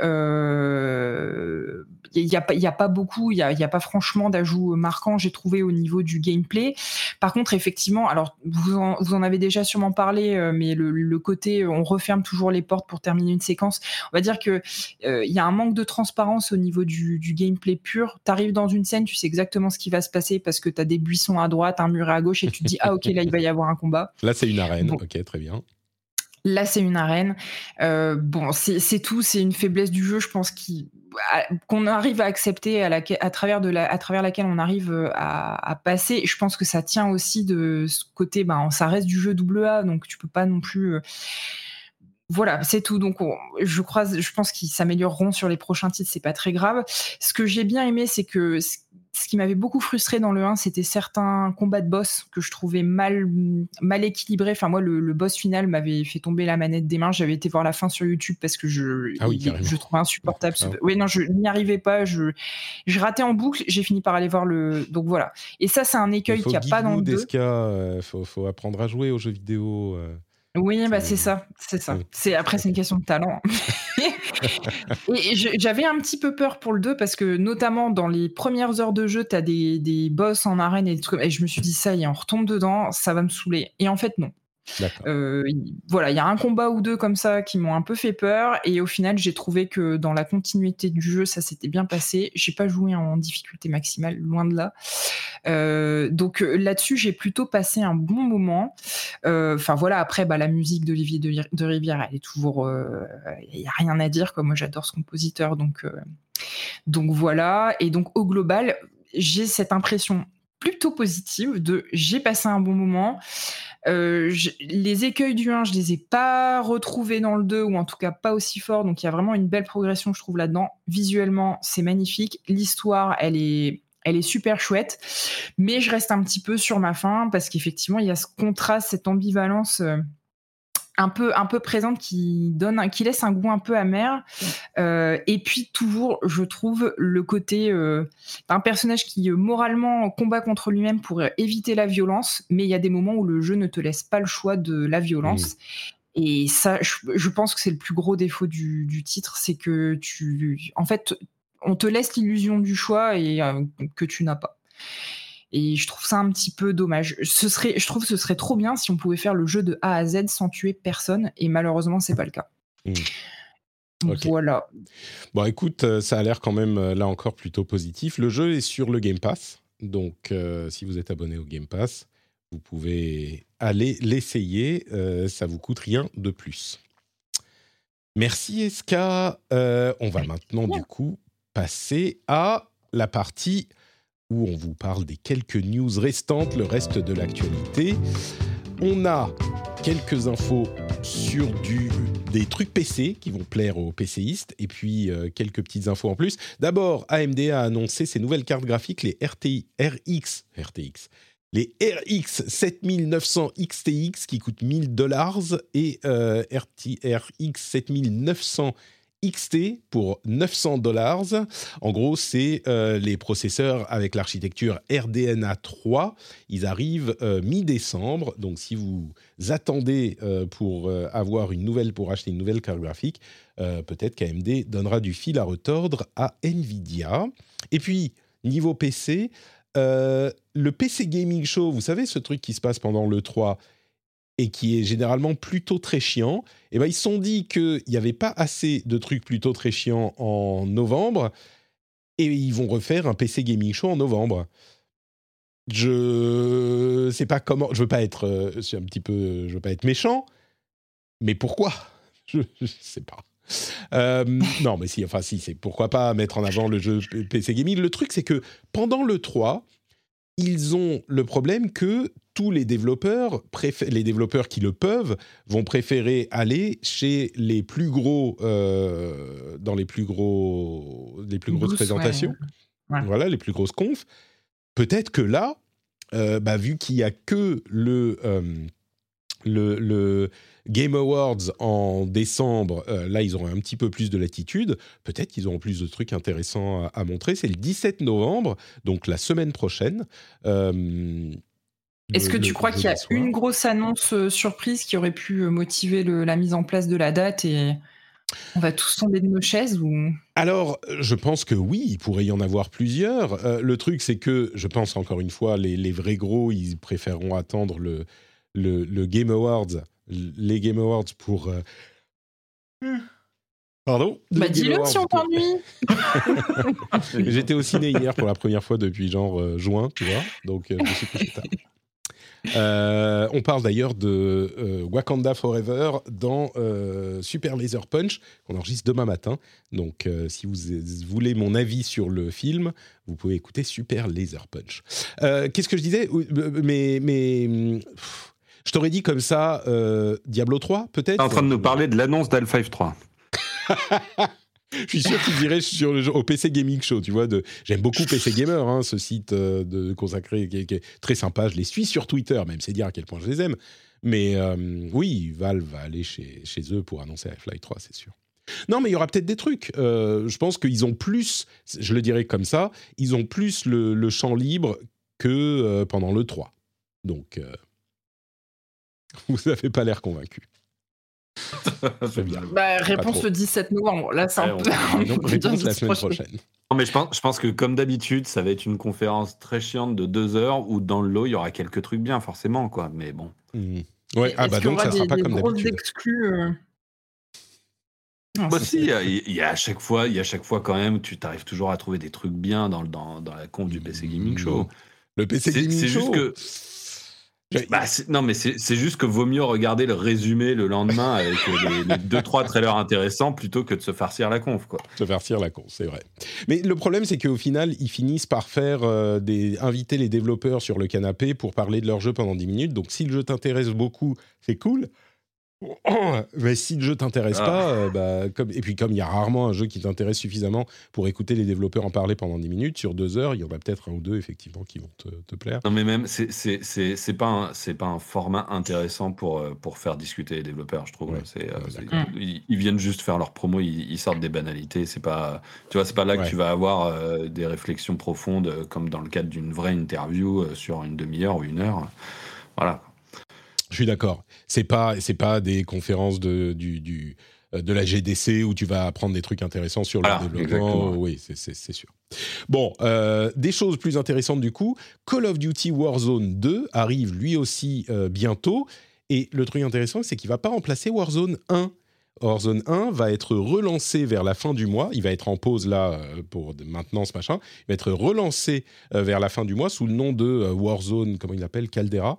Il y a pas beaucoup, il y a pas franchement d'ajouts marquants, j'ai trouvé, au niveau du gameplay. Par contre, effectivement, alors vous en avez déjà sûrement parlé, mais le côté on referme toujours les portes pour terminer une séquence, on va dire que il y a un manque de transparence au niveau du gameplay pur. T'arrives dans une scène, tu sais exactement ce qui va se passer parce que t'as des buissons à droite, un mur à gauche, et tu te dis ah ok, là il va y avoir un combat. Là c'est une arène, bon. Ok, très bien. Là, c'est une arène. Bon, c'est tout. C'est une faiblesse du jeu, je pense, qu'on arrive à accepter, à travers laquelle on arrive à passer. Je pense que ça tient aussi de ce côté, ça reste du jeu AA, donc tu peux pas non plus. Voilà, c'est tout. Donc, je pense qu'ils s'amélioreront sur les prochains titres, c'est pas très grave. Ce que j'ai bien aimé, c'est que ce qui m'avait beaucoup frustré dans le 1, c'était certains combats de boss que je trouvais mal équilibrés. Enfin, moi, le boss final m'avait fait tomber la manette des mains. J'avais été voir la fin sur YouTube parce que je trouvais insupportable. Oui, non, je n'y arrivais pas. Je ratais en boucle. J'ai fini par aller voir donc voilà. Et ça, c'est un écueil qu'il n'y a pas dans le 2. Faut apprendre à jouer aux jeux vidéo. Oui, c'est ça. Après, c'est une question de talent. Et j'avais un petit peu peur pour le 2 parce que, notamment, dans les premières heures de jeu, t'as des boss en arène et des trucs, et je me suis dit, ça y est, on retombe dedans, ça va me saouler. Et en fait, non. Voilà, il y a un combat ou deux comme ça qui m'ont un peu fait peur, et au final j'ai trouvé que dans la continuité du jeu ça s'était bien passé. J'ai pas joué en difficulté maximale, loin de là. Donc là-dessus j'ai plutôt passé un bon moment. Enfin voilà, après la musique d'Olivier de Rivière, elle est toujours, il y a rien à dire, moi j'adore ce compositeur, donc voilà. Et donc au global j'ai cette impression plutôt positive j'ai passé un bon moment. Les écueils du 1, je les ai pas retrouvés dans le 2, ou en tout cas pas aussi fort, donc il y a vraiment une belle progression, je trouve, là-dedans. Visuellement, c'est magnifique. L'histoire, elle est super chouette, mais je reste un petit peu sur ma faim parce qu'effectivement, il y a ce contraste, cette ambivalence un peu présente, qui laisse un goût un peu amer. Et puis toujours, je trouve le côté d'un personnage qui moralement combat contre lui-même pour éviter la violence, mais il y a des moments où le jeu ne te laisse pas le choix de la violence. Et ça, je pense que c'est le plus gros défaut du titre, c'est que en fait, on te laisse l'illusion du choix et que tu n'as pas. Et je trouve ça un petit peu dommage. Je trouve que ce serait trop bien si on pouvait faire le jeu de A à Z sans tuer personne, et malheureusement, c'est pas le cas. Okay. Voilà. Bon, écoute, ça a l'air quand même, là encore, plutôt positif. Le jeu est sur le Game Pass, donc si vous êtes abonné au Game Pass, vous pouvez aller l'essayer, ça vous coûte rien de plus. Merci Eska. On va maintenant, du coup, passer à la partie où on vous parle des quelques news restantes, le reste de l'actualité. On a quelques infos sur des trucs PC qui vont plaire aux PCistes, et puis quelques petites infos en plus. D'abord, AMD a annoncé ses nouvelles cartes graphiques, les les RX 7900 XTX qui coûtent $1000 et RX 7900 XT pour $900. En gros, c'est les processeurs avec l'architecture RDNA 3. Ils arrivent mi-décembre. Donc, si vous attendez pour acheter une nouvelle carte graphique, peut-être qu'AMD donnera du fil à retordre à Nvidia. Et puis, niveau PC, le PC Gaming Show, vous savez, ce truc qui se passe pendant l'E3 et qui est généralement plutôt très chiant, et ben ils se sont dit qu'il n'y avait pas assez de trucs plutôt très chiants en novembre, et ils vont refaire un PC Gaming Show en novembre. Je sais pas comment, je veux pas être méchant, mais pourquoi ? Je sais pas. Non, mais si, c'est pourquoi pas mettre en avant le jeu PC Gaming. Le truc, c'est que pendant l'E3, ils ont le problème que tous les développeurs qui le peuvent, vont préférer aller chez les plus gros, dans les plus grosses présentations, ouais. Voilà, les plus grosses confs. Peut-être que là, vu qu'il n'y a que le Game Awards en décembre, là, ils auront un petit peu plus de latitude. Peut-être qu'ils auront plus de trucs intéressants à montrer. C'est le 17 novembre, donc la semaine prochaine. Est-ce que tu crois qu'il y a une grosse annonce surprise qui aurait pu motiver la mise en place de la date et on va tous tomber de nos chaises ou... Alors, je pense que oui, il pourrait y en avoir plusieurs. Le truc, c'est que, je pense encore une fois, les vrais gros, ils préféreront attendre le Game Awards, les Game Awards pour... Pardon ? Dis-le si on t'ennuie. J'étais au ciné hier pour la première fois depuis juin, tu vois, donc je me suis couché tard. On parle d'ailleurs de Wakanda Forever dans Super Laser Punch, qu'on enregistre demain matin. Donc, si vous voulez mon avis sur le film, vous pouvez écouter Super Laser Punch. Qu'est-ce que je disais ? Je t'aurais dit comme ça, Diablo 3, peut-être ? T'es en train de nous parler de l'annonce d'Half-Life 3. Je suis sûr qu'il dirait au PC Gaming Show, tu vois. J'aime beaucoup PC Gamer, ce site consacré qui est très sympa. Je les suis sur Twitter, même c'est dire à quel point je les aime. Mais oui, Valve va aller chez eux pour annoncer Half-Life 3, c'est sûr. Non, mais il y aura peut-être des trucs. Je pense qu'ils ont plus, je le dirais comme ça, ils ont plus le champ libre que pendant l'E3. Donc, vous n'avez pas l'air convaincu. C'est bien. Réponse le 17 novembre. Là, c'est un peu... réponse la semaine prochaine. Non, mais je pense que comme d'habitude, ça va être une conférence très chiante de 2 heures où dans le lot, il y aura quelques trucs bien, forcément, quoi. Mais bon. Ouais, donc ça sera pas comme d'habitude. Si, il y a à chaque fois quand même, tu t'arrives toujours à trouver des trucs bien dans la conf du PC Gaming Show. Le PC Gaming Show. Juste que... non, mais c'est juste que vaut mieux regarder le résumé le lendemain avec les 2-3 trailers intéressants plutôt que de se farcir la conf, quoi. Se farcir la conf, c'est vrai. Mais le problème, c'est qu'au final, ils finissent par faire inviter les développeurs sur le canapé pour parler de leur jeu pendant 10 minutes. Donc, si le jeu t'intéresse beaucoup, c'est cool. Mais si le jeu t'intéresse pas, comme il y a rarement un jeu qui t'intéresse suffisamment pour écouter les développeurs en parler pendant 10 minutes, sur 2 heures, il y en a peut-être un ou deux effectivement qui vont te plaire. Non, mais même, c'est pas un format intéressant pour faire discuter les développeurs, je trouve. Ouais, Ils viennent juste faire leur promo, ils sortent des banalités. C'est pas, tu vois, c'est pas là que tu vas avoir des réflexions profondes comme dans le cadre d'une vraie interview sur une demi-heure ou une heure. Voilà. Je suis d'accord. C'est pas des conférences de la GDC où tu vas apprendre des trucs intéressants sur le développement. Exactement. Oui, c'est sûr. Bon, des choses plus intéressantes du coup. Call of Duty Warzone 2 arrive lui aussi bientôt. Et le truc intéressant, c'est qu'il ne va pas remplacer Warzone 1. Warzone 1 va être relancé vers la fin du mois. Il va être en pause là pour maintenance, machin. Il va être relancé vers la fin du mois sous le nom de Warzone, comment il l'appelle, Caldera.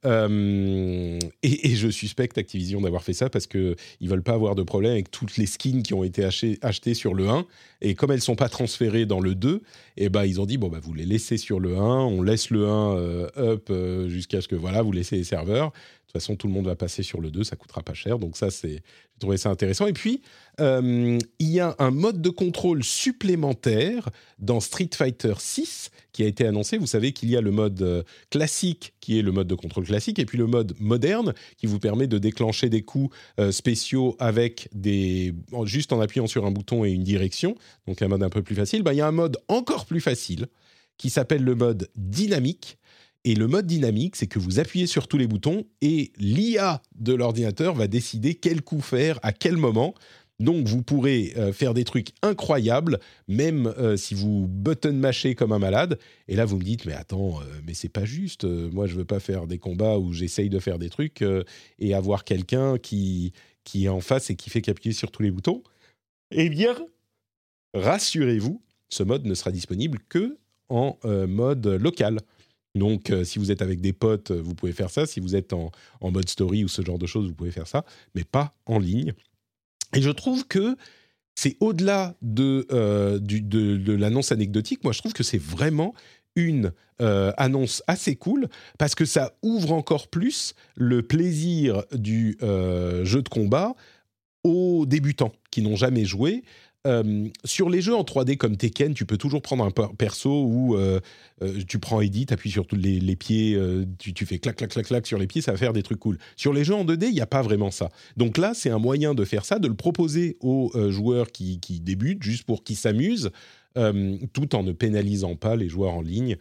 Et je suspecte Activision d'avoir fait ça parce qu'ils ne veulent pas avoir de problème avec toutes les skins qui ont été achetées sur le 1. Et comme elles ne sont pas transférées dans le 2, ils ont dit, vous les laissez sur le 1, on laisse le 1 up jusqu'à ce que, vous laissez les serveurs. De toute façon, tout le monde va passer sur le 2, ça coûtera pas cher. Donc ça, j'ai trouvé ça intéressant. Et puis, il y a un mode de contrôle supplémentaire dans Street Fighter 6 qui a été annoncé. Vous savez qu'il y a le mode classique, qui est le mode de contrôle classique, et puis le mode moderne, qui vous permet de déclencher des coups spéciaux avec juste en appuyant sur un bouton et une direction. Donc un mode un peu plus facile. Il y a un mode encore plus facile qui s'appelle le mode dynamique. Et le mode dynamique, c'est que vous appuyez sur tous les boutons et l'IA de l'ordinateur va décider quel coup faire à quel moment. Donc, vous pourrez faire des trucs incroyables, même si vous button-mashez comme un malade. Et là, vous me dites, mais attends, mais c'est pas juste. Moi, je veux pas faire des combats où j'essaye de faire des trucs et avoir quelqu'un qui est en face et qui fait qu'appuyer sur tous les boutons. Eh bien, rassurez-vous, ce mode ne sera disponible que en mode local. Donc, si vous êtes avec des potes, vous pouvez faire ça. Si vous êtes en mode story ou ce genre de choses, vous pouvez faire ça, mais pas en ligne. Et je trouve que c'est au-delà de l'annonce anecdotique. Moi, je trouve que c'est vraiment une annonce assez cool parce que ça ouvre encore plus le plaisir du jeu de combat aux débutants qui n'ont jamais joué. Sur les jeux en 3D comme Tekken, tu peux toujours prendre un perso où tu prends Edit, tu appuies sur tous les pieds, tu fais clac, clac, clac, clac sur les pieds, ça va faire des trucs cool. Sur les jeux en 2D, il n'y a pas vraiment ça. Donc là, c'est un moyen de faire ça, de le proposer aux joueurs qui débutent, juste pour qu'ils s'amusent, tout en ne pénalisant pas les joueurs en ligne,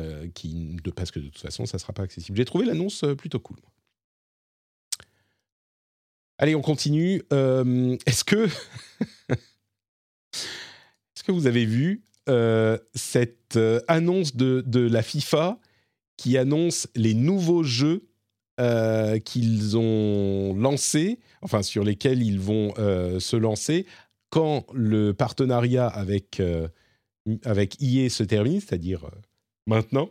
parce que de toute façon, ça ne sera pas accessible. J'ai trouvé l'annonce plutôt cool. Allez, on continue. Est-ce que vous avez vu cette annonce de la FIFA qui annonce les nouveaux jeux qu'ils ont lancés, enfin sur lesquels ils vont se lancer quand le partenariat avec EA se termine, c'est-à-dire maintenant.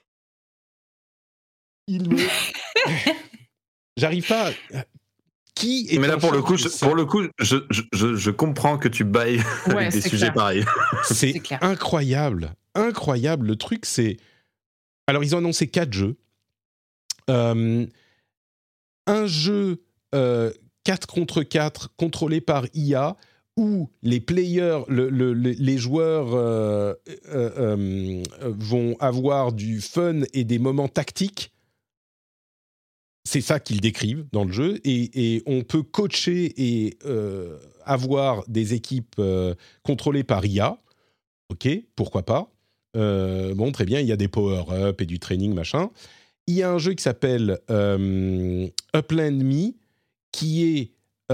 J'arrive pas. Mais là, pour le coup, je comprends que tu bailles avec des sujets pareils. C'est incroyable. Incroyable. Le truc, c'est... Alors, ils ont annoncé 4 jeux. Un jeu 4 contre 4 contrôlé par IA où les players, les joueurs vont avoir du fun et des moments tactiques. C'est ça qu'ils décrivent dans le jeu, et on peut coacher et avoir des équipes contrôlées par IA. Ok, pourquoi pas. Bon, très bien, il y a des power-up et du training, machin. Il y a un jeu qui s'appelle Upland Me, qui est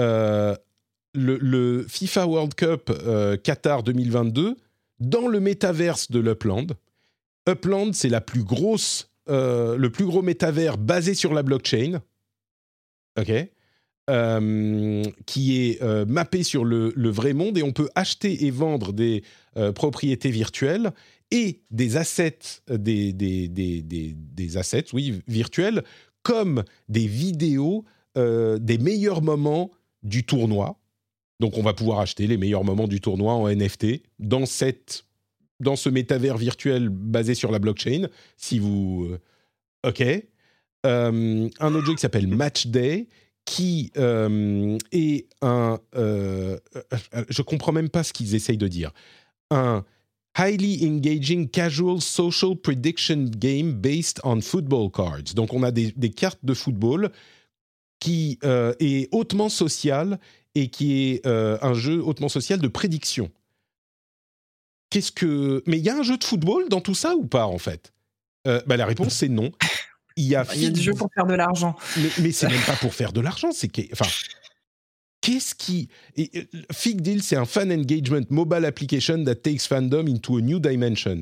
le FIFA World Cup Qatar 2022 dans le métaverse de l'Upland. Upland, c'est le plus gros métavers basé sur la blockchain, qui est mappé sur le vrai monde, et on peut acheter et vendre des propriétés virtuelles et des assets, des assets, oui, virtuels, comme des vidéos des meilleurs moments du tournoi. Donc on va pouvoir acheter les meilleurs moments du tournoi en NFT dans ce métavers virtuel basé sur la blockchain, si vous... un autre jeu qui s'appelle Match Day, qui est un... je comprends même pas ce qu'ils essayent de dire. Un highly engaging casual social prediction game based on football cards. Donc on a des cartes de football qui est hautement social et qui est un jeu hautement social de prédiction. Mais il y a un jeu de football dans tout ça ou pas, en fait? La réponse, c'est non. Il y a des jeux pour faire de l'argent. Mais c'est même pas pour faire de l'argent. Qu'est-ce qui... Fig Deal, c'est un fan engagement mobile application that takes fandom into a new dimension.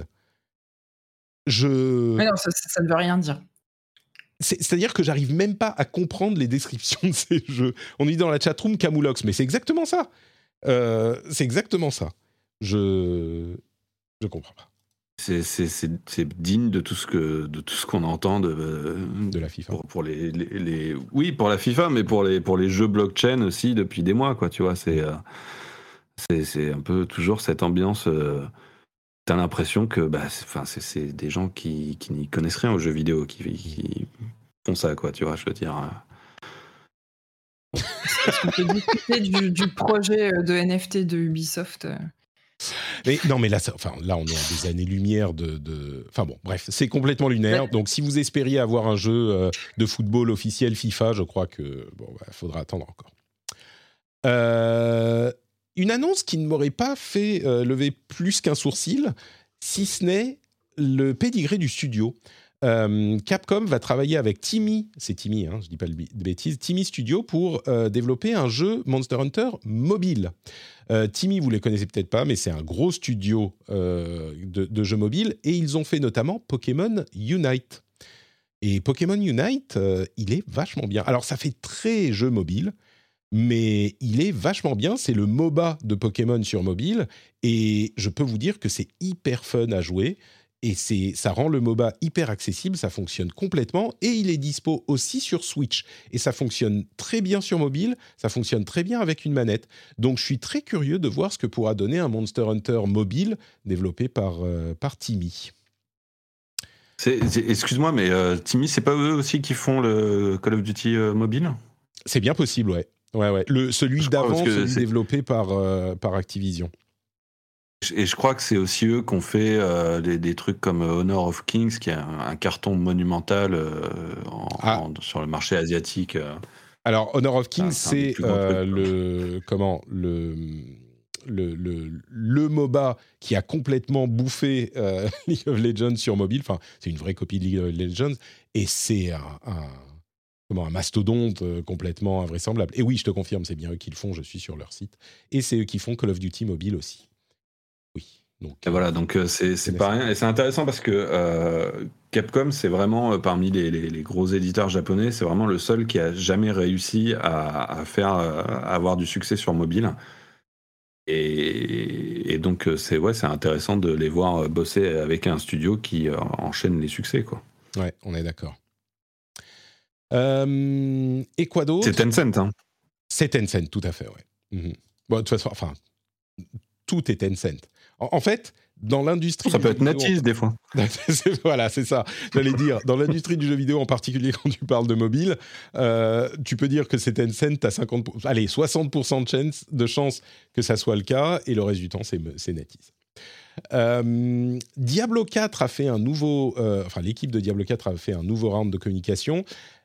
Mais non, ça ne veut rien dire. C'est-à-dire que j'arrive même pas à comprendre les descriptions de ces jeux. On dit dans la chatroom Camoulox, mais c'est exactement ça. C'est exactement ça. Je comprends pas. C'est digne de tout ce qu'on entend de la FIFA. Pour oui, pour la FIFA, mais pour les jeux blockchain aussi depuis des mois, quoi. Tu vois, c'est un peu toujours cette ambiance. T'as l'impression que c'est des gens qui n'y connaissent rien aux jeux vidéo qui font ça, quoi. Tu vois, je veux dire. Est-ce qu'on peut discuter du projet de NFT de Ubisoft? Mais non, mais là, là, on est à des années-lumière Enfin bon, bref, c'est complètement lunaire. Ouais. Donc, si vous espériez avoir un jeu de football officiel FIFA, je crois que faudra attendre encore. Une annonce qui ne m'aurait pas fait lever plus qu'un sourcil, si ce n'est le pédigré du studio. Capcom va travailler avec Timmy, c'est Timmy, hein, je dis pas de bêtises, Timmy Studio pour développer un jeu Monster Hunter mobile. Timmy, vous les connaissez peut-être pas, mais c'est un gros studio de jeux mobiles et ils ont fait notamment Pokémon Unite. Et Pokémon Unite, il est vachement bien. Alors ça fait très jeu mobile, mais il est vachement bien. C'est le MOBA de Pokémon sur mobile et je peux vous dire que c'est hyper fun à jouer. Et ça rend le MOBA hyper accessible, ça fonctionne complètement, et il est dispo aussi sur Switch. Et ça fonctionne très bien sur mobile, ça fonctionne très bien avec une manette. Donc je suis très curieux de voir ce que pourra donner un Monster Hunter mobile développé par Timmy. Excuse-moi, mais Timmy, c'est pas eux aussi qui font le Call of Duty mobile ? C'est bien possible, ouais. Celui d'avant, celui développé par Activision. Et je crois que c'est aussi eux qui ont fait des trucs comme Honor of Kings, qui est un carton monumental sur le marché asiatique. Alors, Honor of Kings, c'est le MOBA qui a complètement bouffé League of Legends sur mobile. Enfin, c'est une vraie copie de League of Legends. Et c'est un mastodonte complètement invraisemblable. Et oui, je te confirme, c'est bien eux qui le font, je suis sur leur site. Et c'est eux qui font Call of Duty mobile aussi. Oui. Donc, et voilà, donc c'est pas rien. Et c'est intéressant parce que Capcom, c'est vraiment, parmi les gros éditeurs japonais, c'est vraiment le seul qui a jamais réussi à avoir du succès sur mobile. Et donc, c'est intéressant de les voir bosser avec un studio qui enchaîne les succès, quoi. Ouais, on est d'accord. Et quoi d'autre ? C'est Tencent, hein. C'est Tencent, tout à fait, ouais. Mm-hmm. Bon, de toute façon, tout est Tencent. En fait, dans l'industrie... Ça peut être NetEase, des fois. Voilà, c'est ça. J'allais dire, dans l'industrie du jeu vidéo, en particulier quand tu parles de mobile, tu peux dire que c'est Tencent, t'as 60% de chance que ça soit le cas, et le reste du temps, c'est NetEase. Diablo 4 a fait un nouveau... l'équipe de Diablo 4 a fait un nouveau round de communication.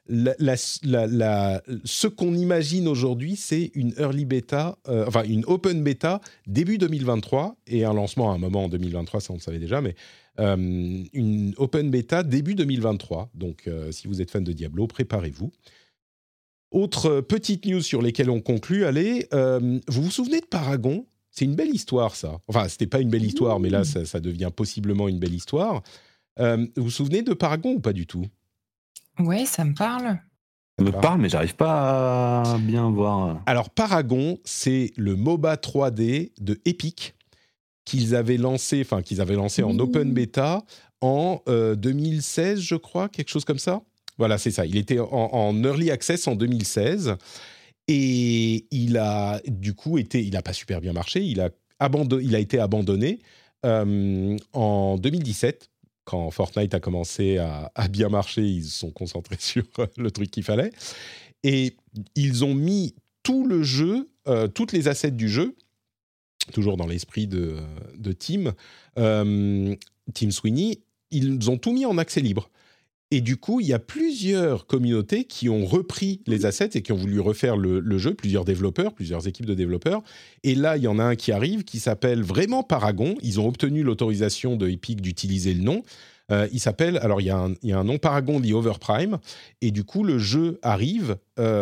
Ce qu'on imagine aujourd'hui, c'est une early beta, une open beta début 2023 et un lancement à un moment en 2023, ça on le savait déjà, mais une open beta début 2023. Donc, si vous êtes fan de Diablo, préparez-vous. Autre petite news sur lesquelles on conclut, allez, vous vous souvenez de Paragon ? C'est une belle histoire, ça. Enfin, c'était pas une belle histoire, mais là, ça devient possiblement une belle histoire. Vous vous souvenez de Paragon ou pas du tout ? Ouais, ça me parle. Ça me parle, mais j'arrive pas à bien voir. Alors, Paragon, c'est le MOBA 3D de Epic qu'ils avaient lancé en open beta en 2016, je crois, quelque chose comme ça. Voilà, c'est ça. Il était en early access en 2016 et il a pas super bien marché. Il a été abandonné en 2017. Quand Fortnite a commencé à bien marcher, ils se sont concentrés sur le truc qu'il fallait. Et ils ont mis tout le jeu, toutes les assets du jeu, toujours dans l'esprit de Tim Sweeney, ils ont tout mis en accès libre. Et du coup, il y a plusieurs communautés qui ont repris les assets et qui ont voulu refaire le jeu, plusieurs développeurs, plusieurs équipes de développeurs. Et là, il y en a un qui arrive, qui s'appelle vraiment Paragon. Ils ont obtenu l'autorisation de Epic d'utiliser le nom. Il s'appelle, alors il y a un nom, Paragon The Overprime. Et du coup, le jeu arrive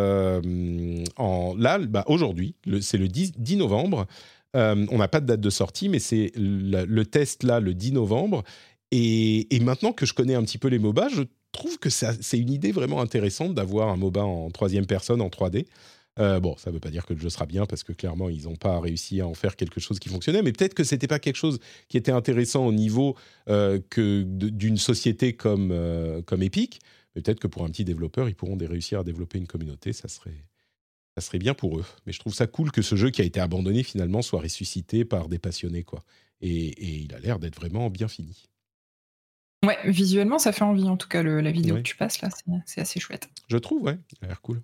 aujourd'hui, c'est le 10 novembre. On n'a pas de date de sortie, mais c'est le test là, le 10 novembre. Et maintenant que je connais un petit peu les MOBA, je trouve que c'est une idée vraiment intéressante d'avoir un MOBA en troisième personne, en 3D. Bon, ça ne veut pas dire que le jeu sera bien, parce que clairement, ils n'ont pas réussi à en faire quelque chose qui fonctionnait, mais peut-être que ce n'était pas quelque chose qui était intéressant au niveau d'une société comme Epic, mais peut-être que pour un petit développeur, ils pourront réussir à développer une communauté, ça serait bien pour eux. Mais je trouve ça cool que ce jeu qui a été abandonné, finalement, soit ressuscité par des passionnés, quoi. Et il a l'air d'être vraiment bien fini. Ouais, visuellement, ça fait envie, en tout cas, la vidéo que tu passes, là, c'est assez chouette. Je trouve, ouais, ça a l'air cool.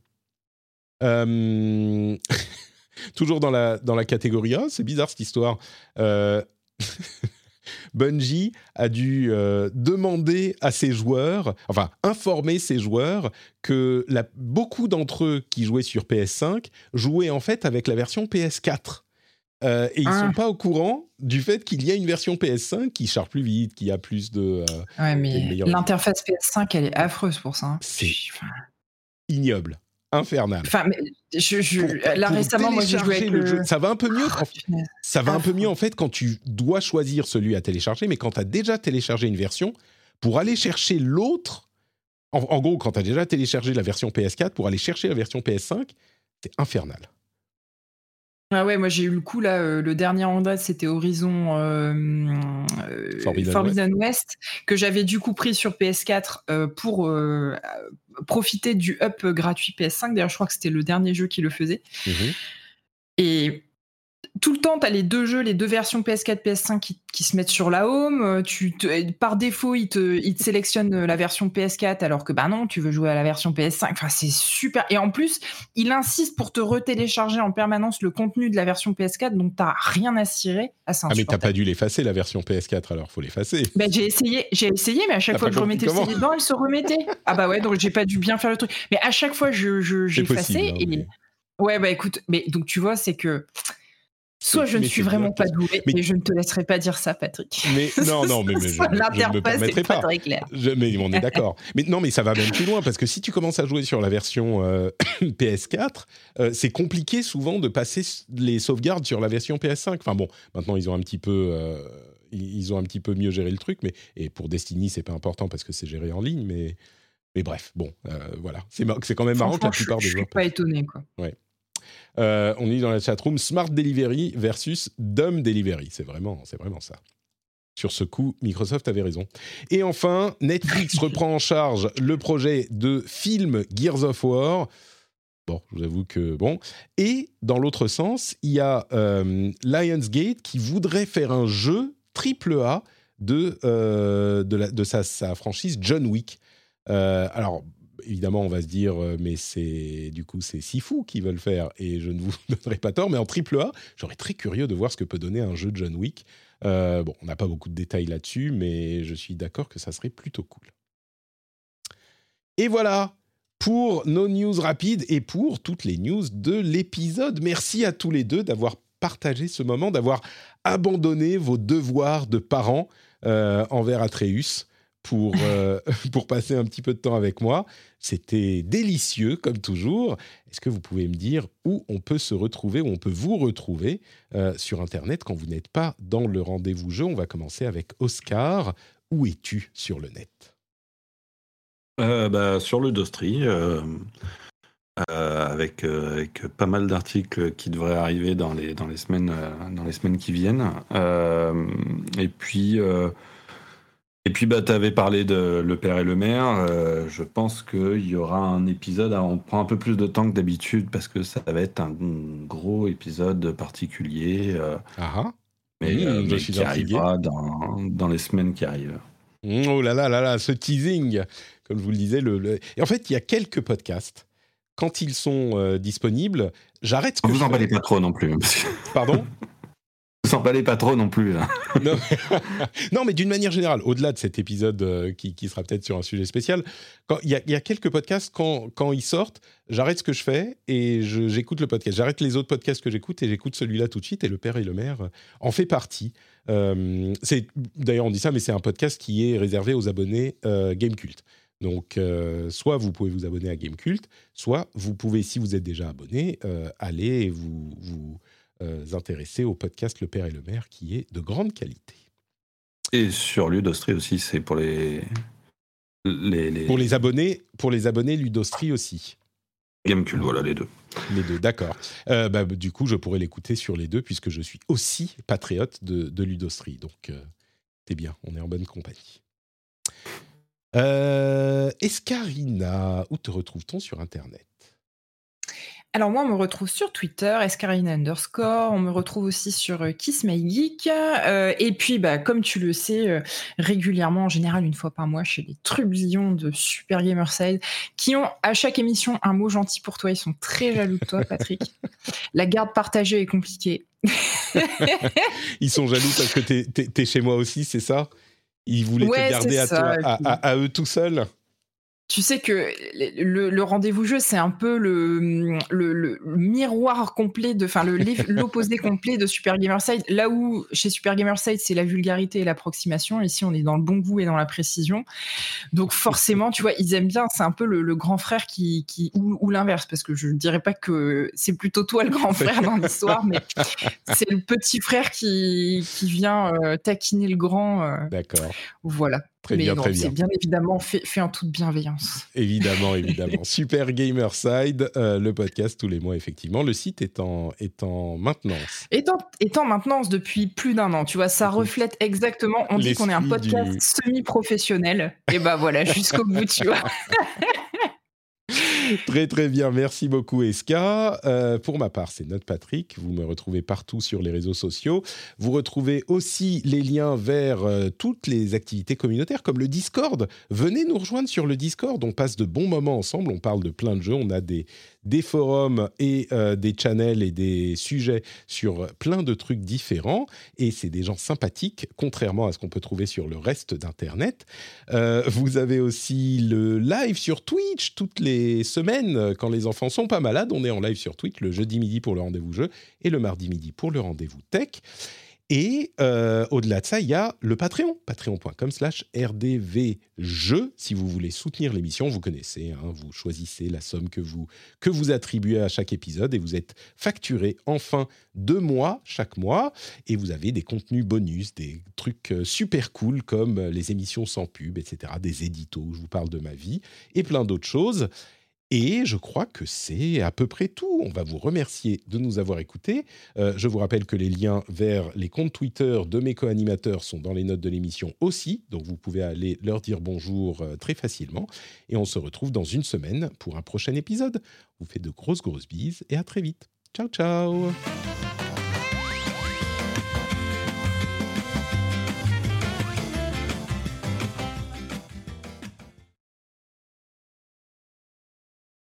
Toujours dans la catégorie A, c'est bizarre cette histoire. Bungie a dû demander à ses joueurs, enfin informer ses joueurs que beaucoup d'entre eux qui jouaient sur PS5 jouaient en fait avec la version PS4. Et ils ne sont pas au courant du fait qu'il y a une version PS5 qui charge plus vite, qui a plus de... ouais, mais l'interface PS5, elle est affreuse pour ça. Hein. C'est ignoble, infernal. Enfin, mais là récemment, moi j'ai joué avec le jeu. Ça va un peu mieux. Ça va un peu mieux en fait quand tu dois choisir celui à télécharger, mais quand tu as déjà téléchargé une version, pour aller chercher l'autre, en gros, quand tu as déjà téléchargé la version PS4, pour aller chercher la version PS5, c'est infernal. Ah ouais, moi j'ai eu le coup là, le dernier en date c'était Horizon Forbidden West, que j'avais du coup pris sur PS4 pour profiter du up gratuit PS5. D'ailleurs, je crois que c'était le dernier jeu qui le faisait. Et tout le temps, tu as les deux jeux, les deux versions PS4, PS5 qui se mettent sur la home. Par défaut, ils te sélectionnent la version PS4 alors que bah non, tu veux jouer à la version PS5. Enfin, c'est super. Et en plus, il insiste pour te retélécharger en permanence le contenu de la version PS4, donc tu n'as rien à cirer. Ah, mais tu n'as pas dû l'effacer, la version PS4, alors il faut l'effacer. Ben, j'ai essayé, mais à chaque fois que je remettais le CD dedans, elle se remettait. Ah bah ouais, donc j'ai pas dû bien faire le truc. Mais à chaque fois, j'effaçais. Ouais, bah écoute, mais donc tu vois, c'est que... Soit je ne suis vraiment pas doué, mais je ne te laisserai pas dire ça, Patrick. Mais non, mais je ne me permettrai pas. Très clair. Mais on est d'accord. Mais ça va même plus loin, parce que si tu commences à jouer sur la version PS4, c'est compliqué souvent de passer les sauvegardes sur la version PS5. Enfin bon, maintenant ils ont un petit peu mieux géré le truc, et pour Destiny c'est pas important parce que c'est géré en ligne, mais bref, bon, voilà, c'est quand même marrant que la plupart des joueurs. Je suis pas étonné, quoi. Ouais. On dit dans la chatroom Smart Delivery versus Dumb Delivery. C'est vraiment ça. Sur ce coup, Microsoft avait raison. Et enfin, Netflix reprend en charge le projet de film Gears of War. Bon, je vous avoue que bon. Et dans l'autre sens, il y a Lionsgate qui voudrait faire un jeu AAA de sa franchise John Wick. Alors, évidemment, on va se dire, mais c'est Sifu qui veut le faire, et je ne vous donnerai pas tort, mais en AAA, j'aurais très curieux de voir ce que peut donner un jeu de John Wick. Bon, on n'a pas beaucoup de détails là-dessus, mais je suis d'accord que ça serait plutôt cool. Et voilà pour nos news rapides et pour toutes les news de l'épisode. Merci à tous les deux d'avoir partagé ce moment, d'avoir abandonné vos devoirs de parents envers Atreus pour passer un petit peu de temps avec moi. C'était délicieux, comme toujours. Est-ce que vous pouvez me dire où on peut se retrouver, où on peut vous retrouver sur Internet quand vous n'êtes pas dans le rendez-vous jeu? On va commencer avec Oscar. Où es-tu sur le net? Sur le Dostri, avec pas mal d'articles qui devraient arriver dans les semaines qui viennent. Et puis, tu avais parlé de Le Père et le Maire. Je pense qu'il y aura un épisode. Alors, on prend un peu plus de temps que d'habitude parce que ça va être un gros épisode particulier. Mais qui arrivera dans les semaines qui arrivent. Oh là là là là, ce teasing, comme je vous le disais. Et en fait, il y a quelques podcasts quand ils sont disponibles, j'arrête ce que vous je fais. Vous emballez pas trop non plus. Pardon ? Vous emballez pas trop non plus. Là. Non, mais d'une manière générale, au-delà de cet épisode qui sera peut-être sur un sujet spécial, il y a quelques podcasts, quand ils sortent, j'arrête ce que je fais et j'écoute le podcast. J'arrête les autres podcasts que j'écoute et j'écoute celui-là tout de suite. Et Le Père et le Maire en fait partie. D'ailleurs, on dit ça, mais c'est un podcast qui est réservé aux abonnés Gamecult. Donc, soit vous pouvez vous abonner à Gamecult, soit vous pouvez, si vous êtes déjà abonné, aller et vous intéresser au podcast Le Père et le Maire, qui est de grande qualité. Et sur Ludostri aussi, c'est pour les Pour les abonnés Ludostri aussi. Gamecult, voilà, les deux. Les deux, d'accord. Du coup, je pourrais l'écouter sur les deux, puisque je suis aussi patriote de Ludostri. Donc, c'est bien, on est en bonne compagnie. Escarina, où te retrouve-t-on sur Internet ? Alors moi, on me retrouve sur Twitter, Escarina _, on me retrouve aussi sur Kiss My Geek, et puis comme tu le sais, régulièrement, en général une fois par mois, chez les trubillons de Super Gamerside, qui ont à chaque émission un mot gentil pour toi, ils sont très jaloux de toi, Patrick. La garde partagée est compliquée. Ils sont jaloux parce que t'es chez moi aussi, c'est ça ? Ils voulaient te garder à eux tout seuls ? Tu sais que le rendez-vous jeu, c'est un peu le miroir complet l'opposé complet de Super Gamerside. Là où chez Super Gamerside, c'est la vulgarité et l'approximation. Ici, on est dans le bon goût et dans la précision. Donc forcément, tu vois, ils aiment bien. C'est un peu le grand frère ou l'inverse, parce que je dirais pas que c'est plutôt toi le grand frère dans l'histoire, mais c'est le petit frère qui vient taquiner le grand. D'accord. Voilà. Très bien. C'est bien évidemment fait en toute bienveillance. Évidemment. Super Gamerside, le podcast tous les mois, effectivement. Le site est en maintenance. Est en maintenance depuis plus d'1 an. Tu vois, ça reflète exactement. On dit qu'on est un podcast semi-professionnel. Et voilà, jusqu'au bout, tu vois. Très très bien, merci beaucoup Eska. Pour ma part, c'est Note Patrick. Vous me retrouvez partout sur les réseaux sociaux. Vous retrouvez aussi les liens vers toutes les activités communautaires comme le Discord. Venez nous rejoindre sur le Discord. On passe de bons moments ensemble. On parle de plein de jeux. On a des forums et des channels et des sujets sur plein de trucs différents. Et c'est des gens sympathiques, contrairement à ce qu'on peut trouver sur le reste d'Internet. Vous avez aussi le live sur Twitch toutes les semaines, quand les enfants sont pas malades, on est en live sur Twitch le jeudi midi pour le rendez-vous jeu et le mardi midi pour le rendez-vous tech. Et au-delà de ça, il y a le Patreon, patreon.com/rdvjeux. Si vous voulez soutenir l'émission, vous connaissez, vous choisissez la somme que vous attribuez à chaque épisode et vous êtes facturé en fin de mois, chaque mois. Et vous avez des contenus bonus, des trucs super cool comme les émissions sans pub, etc., des éditos où je vous parle de ma vie et plein d'autres choses. Et je crois que c'est à peu près tout. On va vous remercier de nous avoir écoutés. Je vous rappelle que les liens vers les comptes Twitter de mes co-animateurs sont dans les notes de l'émission aussi. Donc vous pouvez aller leur dire bonjour très facilement. Et on se retrouve dans une semaine pour un prochain épisode. On vous fait de grosses bises et à très vite. Ciao, ciao.